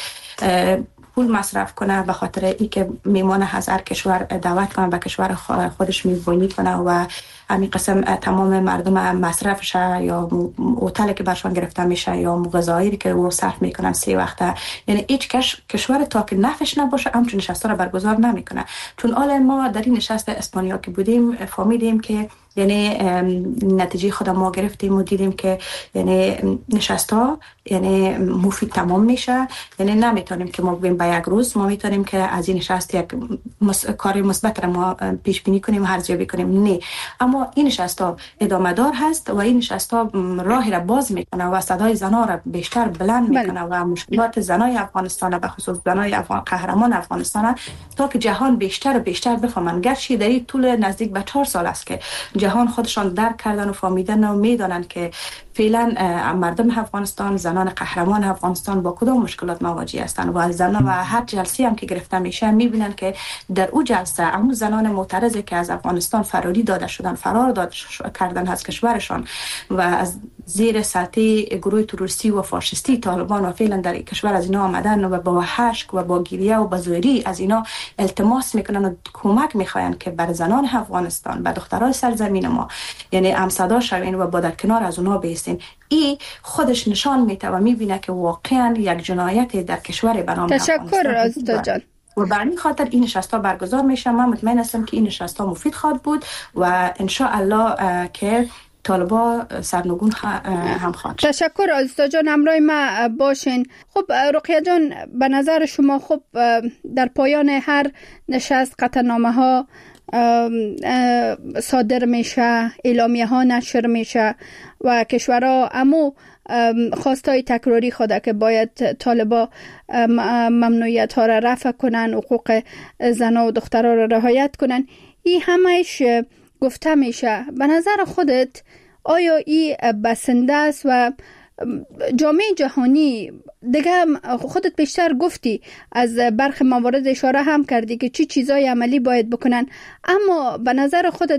پول مصرف کنه به خاطر ای که میمان هزار کشور دعوت کنه به کشور خودش میزبانی کنه و همین قسم تمام مردم مصرفش یا هتلی که برشان گرفته میشه یا غذایی که رو صرف میکنن سه وقته، یعنی هیچ کش کشور تا که نفش نباشه همچون نشستا رو برگزار نمیکنه. چون حالا ما در این نشست اسپانیا که بودیم فهمیدیم که یعنی نتیجه خود ما گرفتیم و دیدیم که یعنی نشستا یعنی مفید تمام میشه. یعنی نمیتونیم که ما بگیم به یک روز ما میتونیم که از این نشست یک مس... کار مثبت را ما پیش بینی کنیم، ارزیابی کنیم، نه. اما این نشستا ادامه دار هست و این نشستا راهی را باز میکنه و صدای زنان را بیشتر بلند میکنه و مشکلات زنای افغانستان به خصوص زنای افغان قهرمان افغانستان تا که جهان بیشتر و بیشتر بفهمن. گرچه در این طول نزدیک به چهار سال است که جهان خودشان درک کردن و فهمیدن و میدانن که فعلا مردم افغانستان، زنان قهرمان افغانستان با کدام مشکلات مواجه هستند و زنان و هر جلسه هم که گرفته میشه میبینن که در او جلسه همون زنان معترضی که از افغانستان فراری داده شدن، فرار داده کردن از کشورشان و از زیر سلطه گروه تروریستی و فاشیستی طالبان و فعلا در کشور از اینا آمدن و با هشک و با گریه و با زوری از اینا التماس میکنن و کمک میخواین که بر زنان افغانستان، بر دخترای سرزمین ما یعنی همصدا شوین و با در کنار از اونها بیستین. این خودش نشان میده و میبینه که واقعا یک جنایت در کشور به نام تشکر رازدا جان. و به این خاطر این نشست‌ها برگزار میشه. من مطمئن هستم که این نشست‌ها مفید خواهد بود و ان شاء الله که طالبا سرنگون هم خواهد. تشکر رازدا جان، همراه ما باشین. خب رقیه جان، به نظر شما خب در پایان هر نشست قطعنامه ها صادر میشه، اعلامیه ها نشر میشه و کشورها امو خواستای تکراری خوده که باید طالبا ممنوعیت ها را رفع کنن، حقوق زنها و دخترها را رعایت کنن. این همهش گفته میشه. به نظر خودت آیا این بسنده است و جامعه جهانی دیگه خودت بیشتر گفتی از برخی موارد اشاره هم کردی که چی چیزای عملی باید بکنن، اما به نظر خودت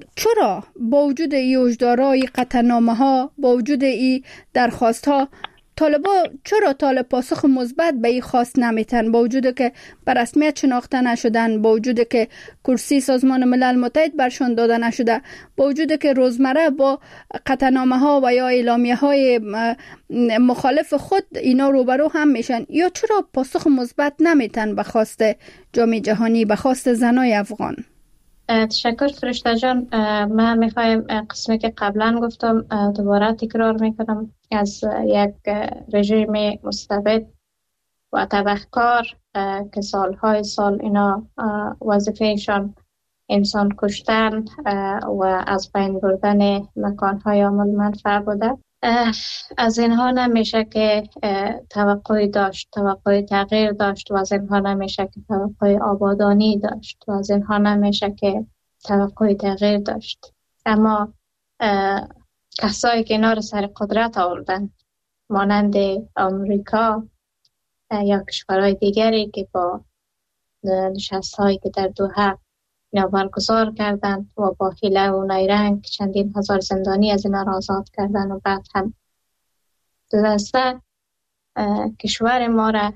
چرا با وجود این هشدارهای قطعنامه ها، با وجود این درخواست ها طالبا چرا طالب پاسخ مثبت به این خواست نمیتن، با وجود که به رسمیت شناخته نشدن، با وجود که کرسی سازمان ملل متحد برشان داده نشده، با وجود که روزمره با قطعنامه ها و یا اعلامیه های مخالف خود اینا روبرو هم میشن، یا چرا پاسخ مثبت نمیتن به خواست جامعه جهانی، به خواست زنای افغان؟ تشکر فرشته جان. من میخوایم قسمی که قبلا گفتم دوباره تکرار میکنم. از یک رژیم مستبد و تبهکار که سالهای سال اینا وظیفهشان انسان کشتن و از بین بردن مکانهای عامل منفعه بوده، از اینها نمیشه که توقعی داشت، توقع تغییر داشت، و از اینها نمیشه که توقع آبادانی داشت، و از اینها نمیشه که توقع تغییر داشت. اما کسایی که اینا رو سر قدرت آوردن، مانند امریکا یا کشورهای دیگری که با نشست هایی که در دوحه اینا برگزار کردن و با حیله و نیرنگ چندین هزار زندانی از اینا را آزاد کردن و بعد هم دو دسته کشور ما را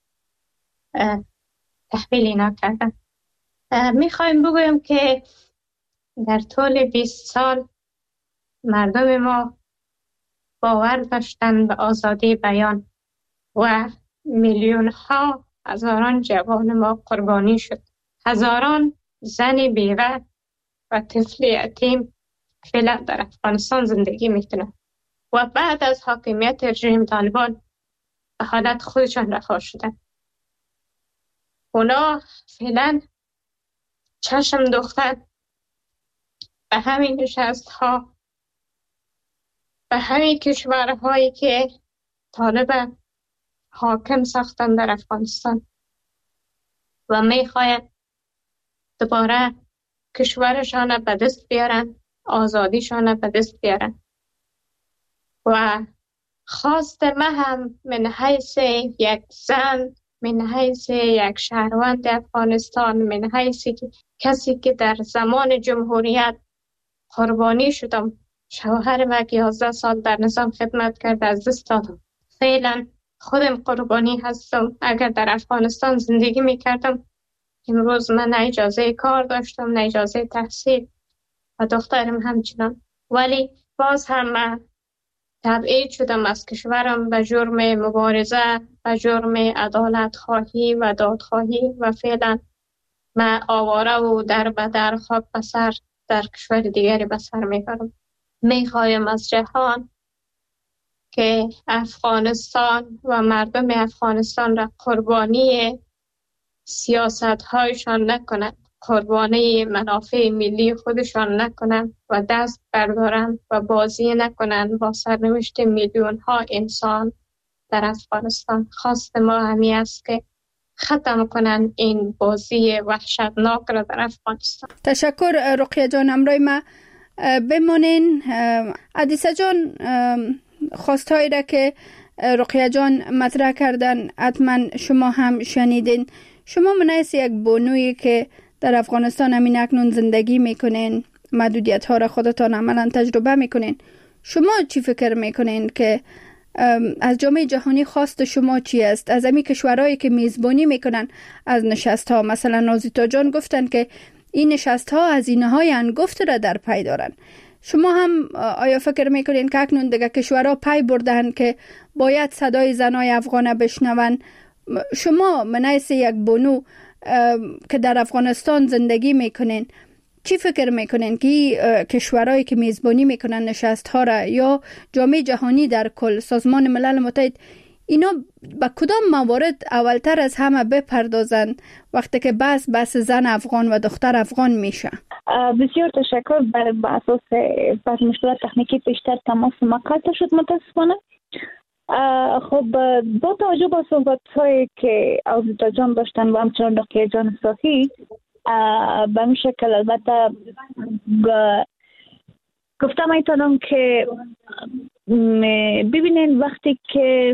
تحویل اینا کردن. میخوایم بگویم که در طول بیست سال مردم ما باور داشتن به آزادی بیان و میلیون ها هزاران جوان ما قربانی شد. هزاران زن بیوه و طفل یتیم فعلا در افغانستان زندگی میکنند و بعد از حاکمیت رژیم طالبان به حالت خودشان رها شدن. اونا فعلا چشم دوختن به همین نشست ها، به همین کشورهایی که طالب حاکم ساختن در افغانستان و میخواید دوباره کشورشان به دست بیارن، آزادیشان به دست بیارن. و خواست من هم من حیث یک زن، من حیث یک شهروند افغانستان، من حیث کسی که در زمان جمهوریت قربانی شدم، شوهر من که یازده سال در نظام خدمت کرد از دست دادم. فعلا خودم قربانی هستم. اگر در افغانستان زندگی می کردم امروز من نه اجازه کار داشتم، نه اجازه تحصیل و دخترم همچنان، ولی باز هم من تبعید شدم از کشورم به جرم مبارزه، به جرم عدالت خواهی و دادخواهی و فعلا من آواره و در بدر خاک بسر در کشور دیگری بسر میبرم. میخوایم از جهان که افغانستان و مردم افغانستان را قربانی سیاست هایشان نکنند، قربانی منافع ملی خودشان نکنند و دست بردارند و بازی نکنند با سرنوشت میلیون ها انسان در افغانستان. خواست ما همی است که ختم کنند این بازی وحشتناک را در افغانستان. تشکر رقیه جان. امروی ما بمانین. عدیسه جان، خواستهایی را که رقیه جان مطرح کردن حتما شما هم شنیدین. شما منیس یک بانویی که در افغانستان همین اکنون زندگی میکنین، محدودیت ها را خودتان عملا تجربه میکنین، شما چی فکر میکنین که از جامعه جهانی خواست شما چی است؟ از همین کشورهایی که میزبانی میکنن از نشست ها، مثلا آزیتا جان گفتن که این نشست ها هزینه های انگفت را در پی دارن. شما هم آیا فکر میکنین که اکنون دیگه کشورها پی بردن که باید صدای زنای افغان بشنون؟ شما منیس یک بانو که در افغانستان زندگی میکنین چی فکر میکنین که کشورهایی که میزبانی میکنن نشست ها را یا جامعه جهانی در کل، سازمان ملل متحد، اینا به کدام موارد اولتر از همه بپردازن وقتی که بس بس زن افغان و دختر افغان میشه؟ بسیار تشکر. بر اساس بر مشکلات تکنیکی پیشتر تماس ما قطع شد متاسفانه. خب با توجه به صحبت هایی که آزیتا جان داشتن و همچنان رقیه جان صاحی، به این شکل البته گفتم ایتانم که ببینین وقتی که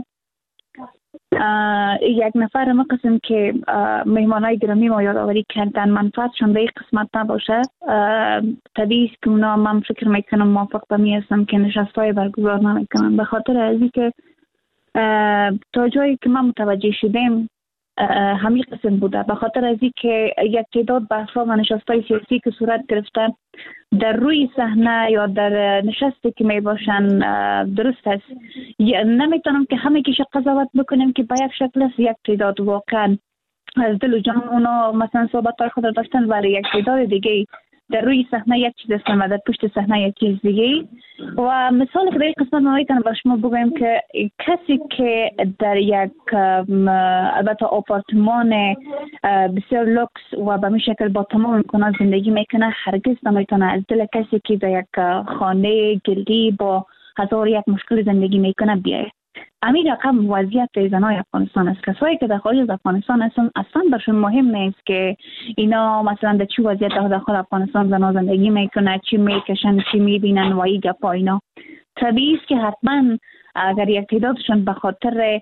یک نفر ما قسم که مهمانای گرامی ما یادآوری کردن منفعتشون به این قسمت نباشه، طبیعی است که اونا من فکر میکنم موافق به می هستم که نشستای برگزار نمیکنن، به خاطر ازی که تا جایی که ما متوجه شدیم همین قسم بوده، به خاطر از اینکه یک تعداد بحث‌ها و نشست‌های سیاسی که صورت گرفتن در روی صحنه یا در نشستی که می باشن درست است. نمیتونم که همه کیش قضاوت بکنیم که به یک شکل است. یک تعداد واقعا از دل و جان اونا مثلا صحبت‌های خود داشتن و یک تعداد دیگه در روی صحنه یک چیز هستن و در پشت صحنه یک چیز دیگه. و مثال که در این قسمت ما میتونم با شما بگویم که کسی که در یک البته آپارتمان بسیار لوکس و به می شکل با تمام امکانات زندگی میکنه هرگز نمیتونه از دل کسی که در یک خانه گلی با هزار یک مشکل زندگی میکنه بیایه. همین رقم وضعیت زنای افغانستان است. کسایی که در خارج از افغانستان هستن اصلا برشون مهم نیست که اینا مثلا در چی وضعیت داخل افغانستان زنا زندگی میکنه، چی میکشن، چی میبینن و این گپا اینا. طبیعی است که حتما اگر یک تعدادشون به خاطر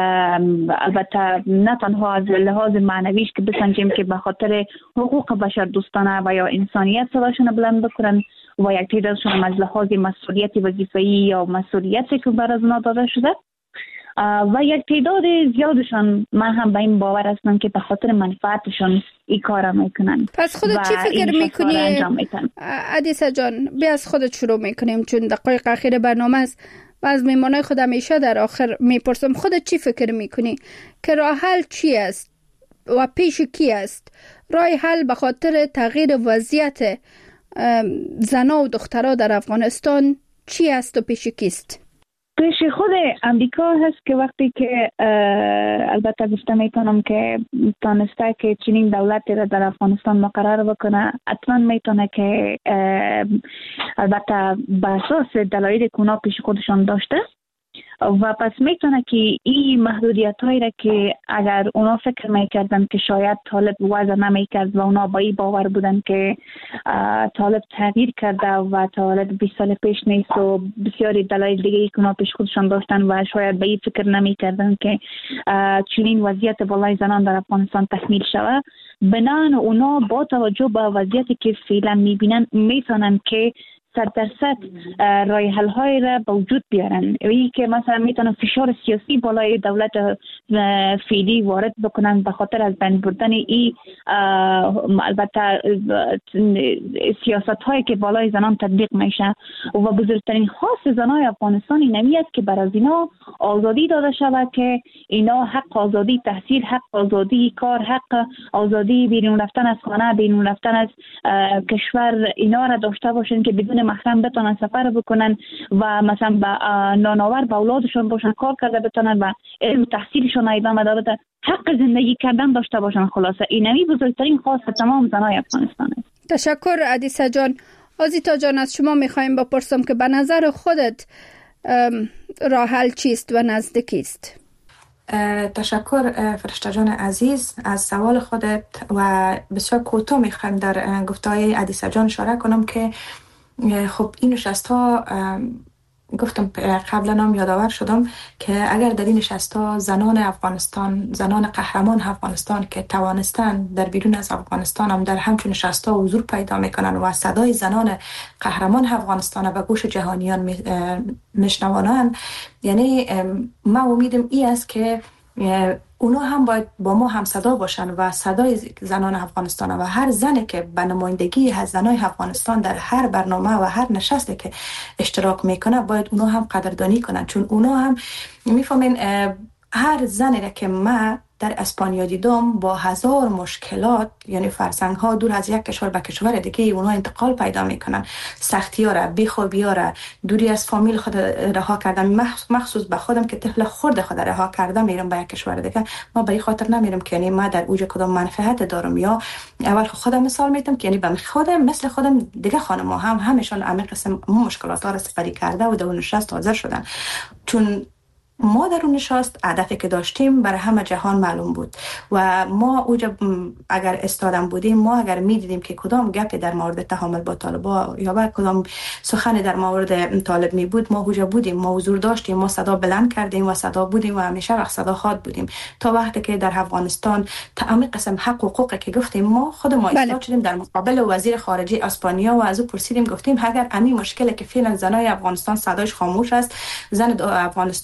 البته نه تنها از لحاظ معنویش که بسنجیم که به خاطر حقوق بشر دوستانه و یا انسانیت صداشون بلند بکنن و یک تعدادشون از لحاظ مسئولیت وظیفه‌ای یا مسئولیتی که بر از اونا داده شده و یک تعداد زیادشان من هم به این باور هستم که به خاطر منفعتشان این کار میکنن. پس خودت چی فکر میکنی عدیسه جان؟ بیا از خودت شروع میکنیم چون دقایق اخیر برنامه است و از میمانای خود همیشه در آخر میپرسم خودت چی فکر میکنی که راه حل چی است و پیش کی است؟ راه حل به خاطر تغییر وضعیت زنا و دخترها در افغانستان چی است و پیش کیست؟ پیش خود امریکا هست که وقتی که البته گفته میتونم که تانسته که چنین دولتی را در افغانستان مقرر بکنه، حتما میتونه که البته به اساس دلایلی که اونا پیش خودشان داشته و پس میتونه که این محدودیت هایی را که اگر اونا فکر میکردن که شاید طالب وضع نمیکرد و اونا با این باور بودن که طالب تغییر کرده و طالب بیست سال پیش نیست و بسیاری دلایل دیگه که اونا پیش خودشان داشتن و شاید به این فکر نمیکردن که چنین وضعیت بالای زنان در افغانستان تحمیل شود، بنان اونا با توجه به وضعیتی که فعلا میبینن میتونن که صد درصد رای حل های را به وجود بیارن. این که مثلا میتونن فشار سیاسی بالای دولت فعلی وارد بکنن به خاطر از بین بردن این البته سیاست هایی که بالای زنان تطبیق میشه و بزرگترین خاص زنای افغانستان این است که برای اینا آزادی داده شود که اینا حق آزادی تحصیل، حق آزادی کار، حق آزادی بیرون رفتن از خانه، بیرون رفتن از کشور اینا را داشته باشن که بدون محرم بتونن سفر بکنن و مثلا با نانآور با اولادشون باشن، کار کرده بتونن و علم تحصیلشون ادامه بده، حق زندگی کردن داشته باشن. خلاصه اینمی بزرگترین خواست تمام زنای افغانستان است. تشکر عدیسه جان. آزیتا جان از شما میخوایم بپرسم که به نظر خودت راه حل چیست و نزدیکی است؟ تشکر فرشته جان عزیز از سوال خودت و بسیار کوتاه میخوایم در گفتهای عدیسه جان اشاره کنم که خب این نشست ها گفتم قبلا هم یادآور شدم که اگر در این نشست ها زنان افغانستان، زنان قهرمان افغانستان که توانستن در بیرون از افغانستان هم در همچون نشست ها حضور پیدا میکنن و صدای زنان قهرمان افغانستان به گوش جهانیان میشنوانند، یعنی ما امیدم این است که اونا هم باید با ما هم صدا باشن و صدای زنان افغانستان و هر زنی که به نمایندگی از زنای افغانستان در هر برنامه و هر نشستی که اشتراک میکنه باید اونا هم قدردانی کنن، چون اونا هم میفهمین هر زنی را که ما در اسپانیا دیدم با هزار مشکلات، یعنی فرسنگ ها دور از یک کشور به کشور دیگه اونا انتقال پیدا میکنن، سختی ها را، بیخوابی ها را، دوری از فامیل خود رها کردن، مخصوص به خودم که طفل خرد خود رها کردم میرم به یک کشور دیگه، ما به این خاطر نمیرم که یعنی ما در اوج کدام منفعت دارم، یا اول خودم مثال میتم که یعنی به خودم مثل خودم دیگه خانم ها هم همشون عمیق قسم مشکلات ها را سپری کرده و در اون نشست حاضر شدن، چون ما در اون نشست هدفی که داشتیم برای همه جهان معلوم بود و ما اوجا اگر استادم بودیم، ما اگر میدیدیم که کدام گپی در مورد تحامل با طالبا یا با کدام سخن در مورد طالب می بود، ما اوجا بودیم، ما حضور داشتیم، ما صدا بلند کردیم و صدا بودیم و همیشه وقت صدا خواد بودیم تا وقتی که در افغانستان تمام قسم حق و حقوقی که گفتیم ما خود ما ایستاد شدیم در مقابل وزیر خارجه اسپانیا و از او پرسیدیم، گفتیم اگر همین مشکلی که فعلا زنای افغانستان صداش خاموش است، زن افغانستان مکتب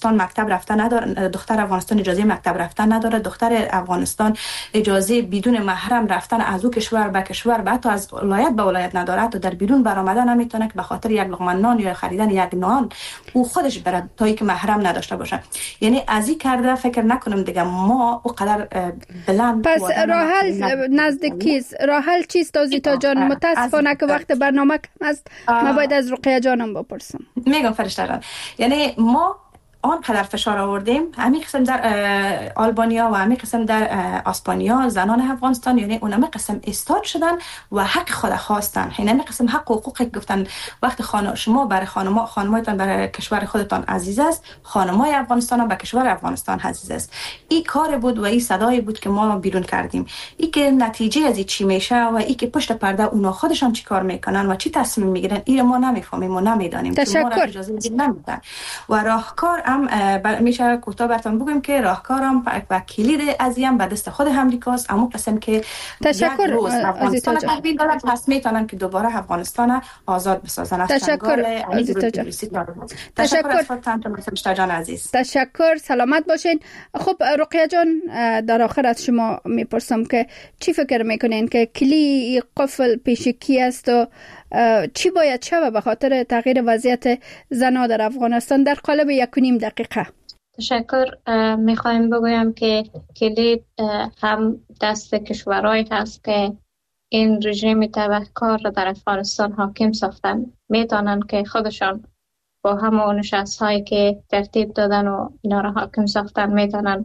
رفتن نداره، دختر افغانستان اجازه مکتب رفتن نداره، دختر افغانستان اجازه بدون محرم رفتن از او کشور به کشور و حتی از ولایت به ولایت نداره، تا در بیرون برآمدن نمیتونه که به خاطر یک لقمه نان یا خریدن یک نان او خودش بره تا اینکه محرم نداشته باشه. یعنی از این کرده فکر نکنم دیگه ما او قدر بلند. پس راه حل نزدیکی راه حل چیست آزیتا جان؟ متاسفانه که وقت برنامه کم است، ما باید از رقیه جانم بپرسم. میگم فرشته جان، یعنی ما آنقدر فشار آوردیم همین قسم در آلبانیا و همین قسم در اسپانیا زنان افغانستان، یعنی اونم قسم استاد شدن و حق خود خواستن، یعنی همین قسم حق و حقوق گفتن. وقت خانم شما برای خانم خانمایتان برای کشور خودتان عزیز است، خانمای افغانستان هم به کشور افغانستان عزیز است. این کار بود و این صدایی بود که ما بیرون کردیم. این که نتیجه از این چی میشه و این که پشت پرده اونا خودشان چی کار میکنن و چی تصمیم میگیرن، این ما نمیفهمیم و نمیدانیم. تشکر. اجازه نمیدن و راهکار هم میشه کوتاه براتون بگم که راهکارم و کلید ازیم به دست خود امریکاست. اما قسم که تشکر یک روز افغانستان تحویل دادن، پس میتونن که دوباره افغانستان آزاد بسازن. تشکر عزیزا جان. تشکر از خودتان فرشته جان عزیز. تشکر، سلامت باشین. خب رقیه جان، در آخر از شما میپرسم که چی فکر میکنین که کلی قفل پیشکی است و چی باید شود به خاطر تغییر وضعیت زنان در افغانستان در قالب یک و نیم دقیقه؟ تشکر. میخوایم بگویم که کلید هم دست کشورهایی هست که این رژیم تبهکار را در افغانستان حاکم ساختن، میتونن که خودشان با همون نشست هایی که ترتیب دادن و اینا را حاکم ساختن میتونن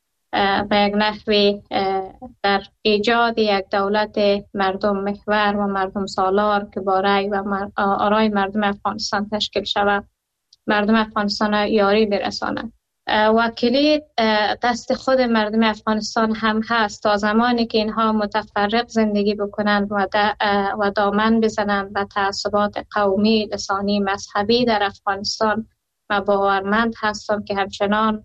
به یک نحوی در ایجاد یک دولت مردم محور و مردم سالار که با رأی و آرای مردم افغانستان تشکیل شود، مردم افغانستان را یاری برسانند. و کلید دست خود مردم افغانستان هم هست تا زمانی که اینها متفرق زندگی بکنند و, و دامن بزنند به تعصبات قومی، لسانی، مذهبی در افغانستان. و باورمند هستم که همچنان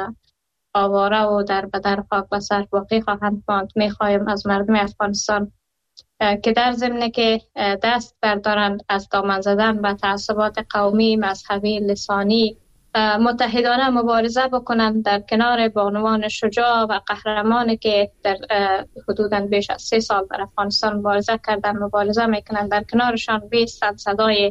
آواره و در بدر خاک و سر باقی خواهند ماند. میخوایم از مردم افغانستان که در ضمن که دست بردارند از دامن زدن به تعصبات قومی، مذهبی، لسانی، متحدانه مبارزه بکنند در کنار بانوان شجاع و قهرمانی که در حدوداً بیش از سه سال در افغانستان مبارزه کردن، مبارزه میکنند. در کنارشان بیستند، صدای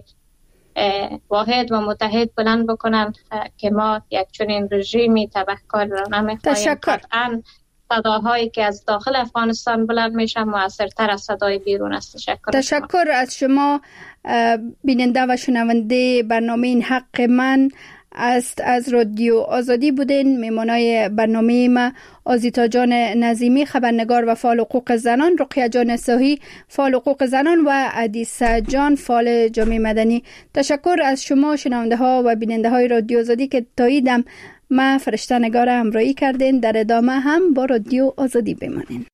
واحد و متحد بلند بکنند که ما یک چنین رژیمی تبهکار را نمیخواهیم. قطعاً صداهایی که از داخل افغانستان بلند میشن موثرتر از صدای بیرون است. تشکر. تشکر از شما بیننده و شنونده برنامه این حق من است از رادیو آزادی بودین. میمانای برنامه ما آزیتا جان نظیمی، خبرنگار و فعال حقوق زنان، رقیه جان صحی، فعال حقوق زنان و عدیسه جان، فعال جامعه مدنی. تشکر از شما شنونده ها و بیننده های رادیو آزادی که تاییدم ما فرشته نگار همراهی کردین. در ادامه هم با رادیو آزادی بمانین.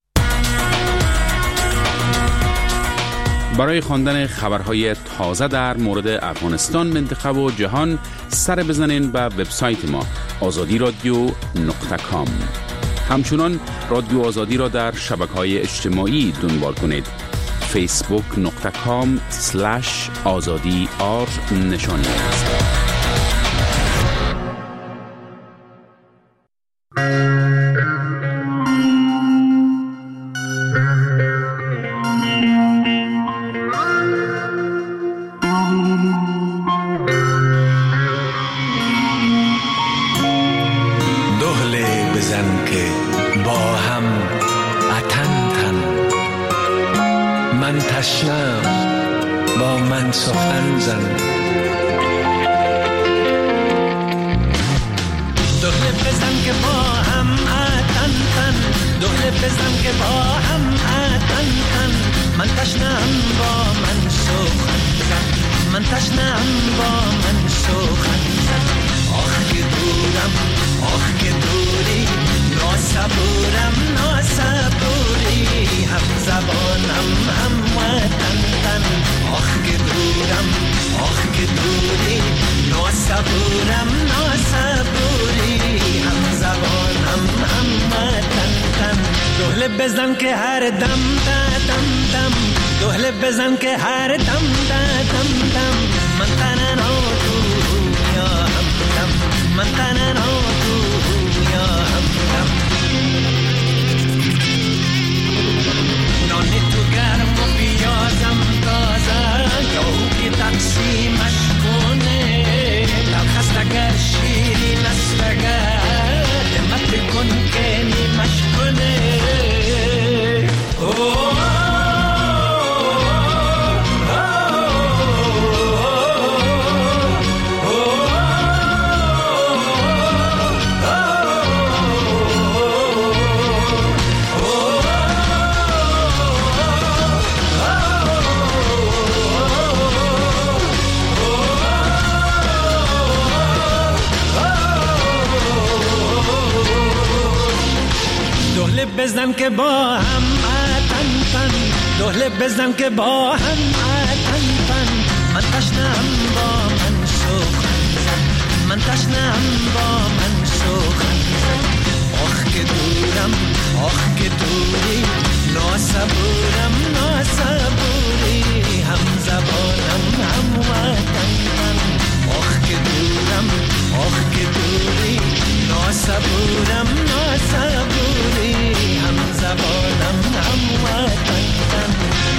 برای خواندن خبرهای تازه در مورد افغانستان، منطقه و جهان سر بزنین به وبسایت ما آزادی رادیو نقطه کام. همچنان رادیو آزادی را در شبکه‌های اجتماعی دنبال کنید. فیسبوک نقطه کام سلش آزادی آر نشانی است. با من سخن زن، دخله بزن که با هم اتن تن، دخله بزن که با هم اتن تن. من تشنم با من سخن زن، من تشنم با من سخن زن. آخ که دورم، آخ که دوری، ناسبورم ناسبوری، هم زبانم هم وطن تن. آخ که دورم، آخ که دوری، ناسبورم ناسبوری، هم زبانم هم وطن تن. دهله بزن که هر دم دا دم دم، دهله بزن که هر دم دا دم دم. من تنن و تو یا هم دم، من تنن و تو که با هم تن تن، دوله بزن که با هم تن تن. من تشنم با من سخن زن، من تشنم با من سخن زن. آخ که دورم، آخ که دوری، ناسبورم ناسبوری، هم زبانم هم وطن تن. آخ که دورم، آخ که دوری، ناسبورم ناسبوری، هم زبانم هم وطن تن.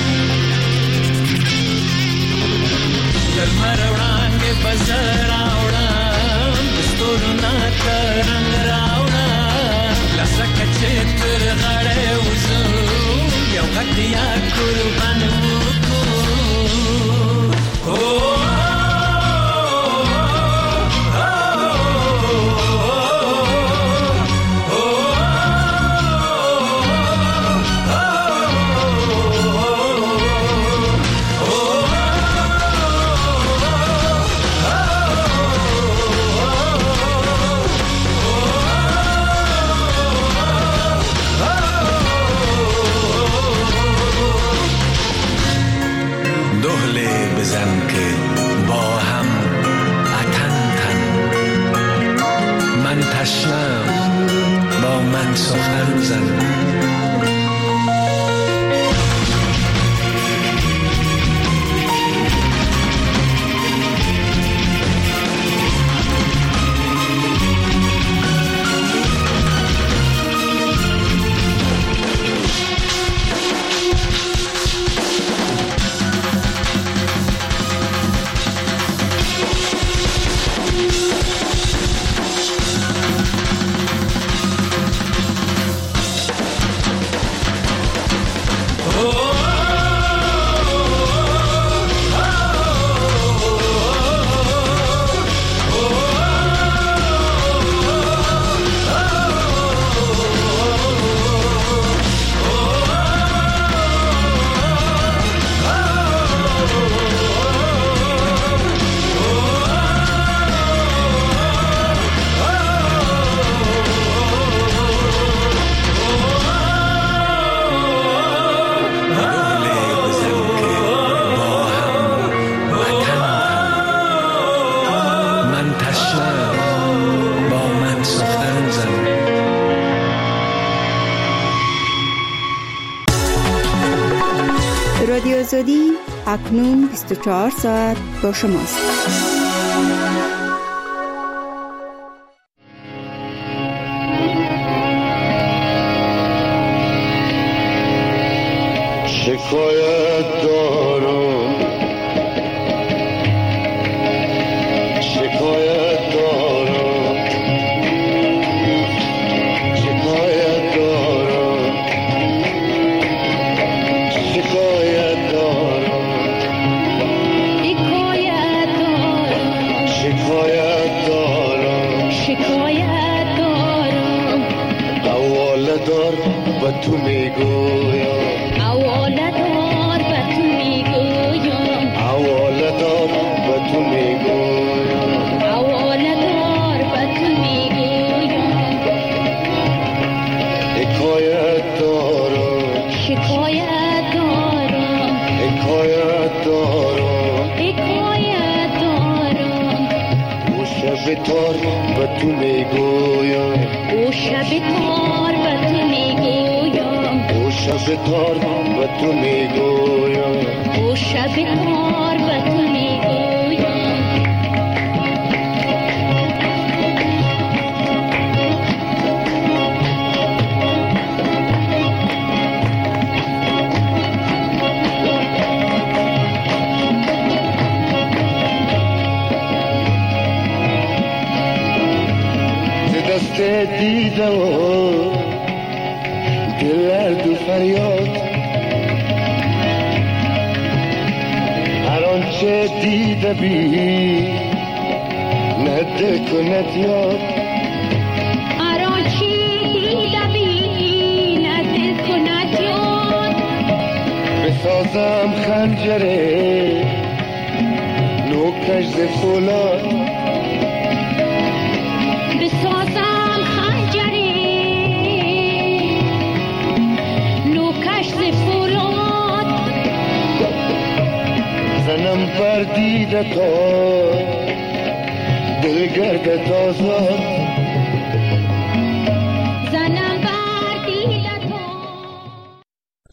در مرورانگ بزر آورم، دستورنا ترنگ راورم. لسک چتر غره وزو، یو غدیا قربان مکو. رادیو آزادی اکنون بیست و چهار ساعت با شماست. شکایت دارم، شکایت دارم، شکایت دارم، شکایت دارم، شکایت دارم، شکایت دارم. حواله دار به تو میگویم، حواله دار به تو میگویم، حواله دار به تو میگویم، حواله دار به تو میگویم. حکایت دارم، شکایت دارم، حکایت دارم، حکایت دارم. او شب تار به تو میگویم، او شب تار به تو میگویم، او شب تار به تو میگویم، او شب تار به تو میگویم. دست دیده و دل دو فریاد، هر آنچه دیده بی نده کند یاد، هر آنچه دیده بی نده کند یاد. بسازم خنجره نوکش ز فولاد، بسازم خنجره دلم بر دیده تا دل گردت آزاد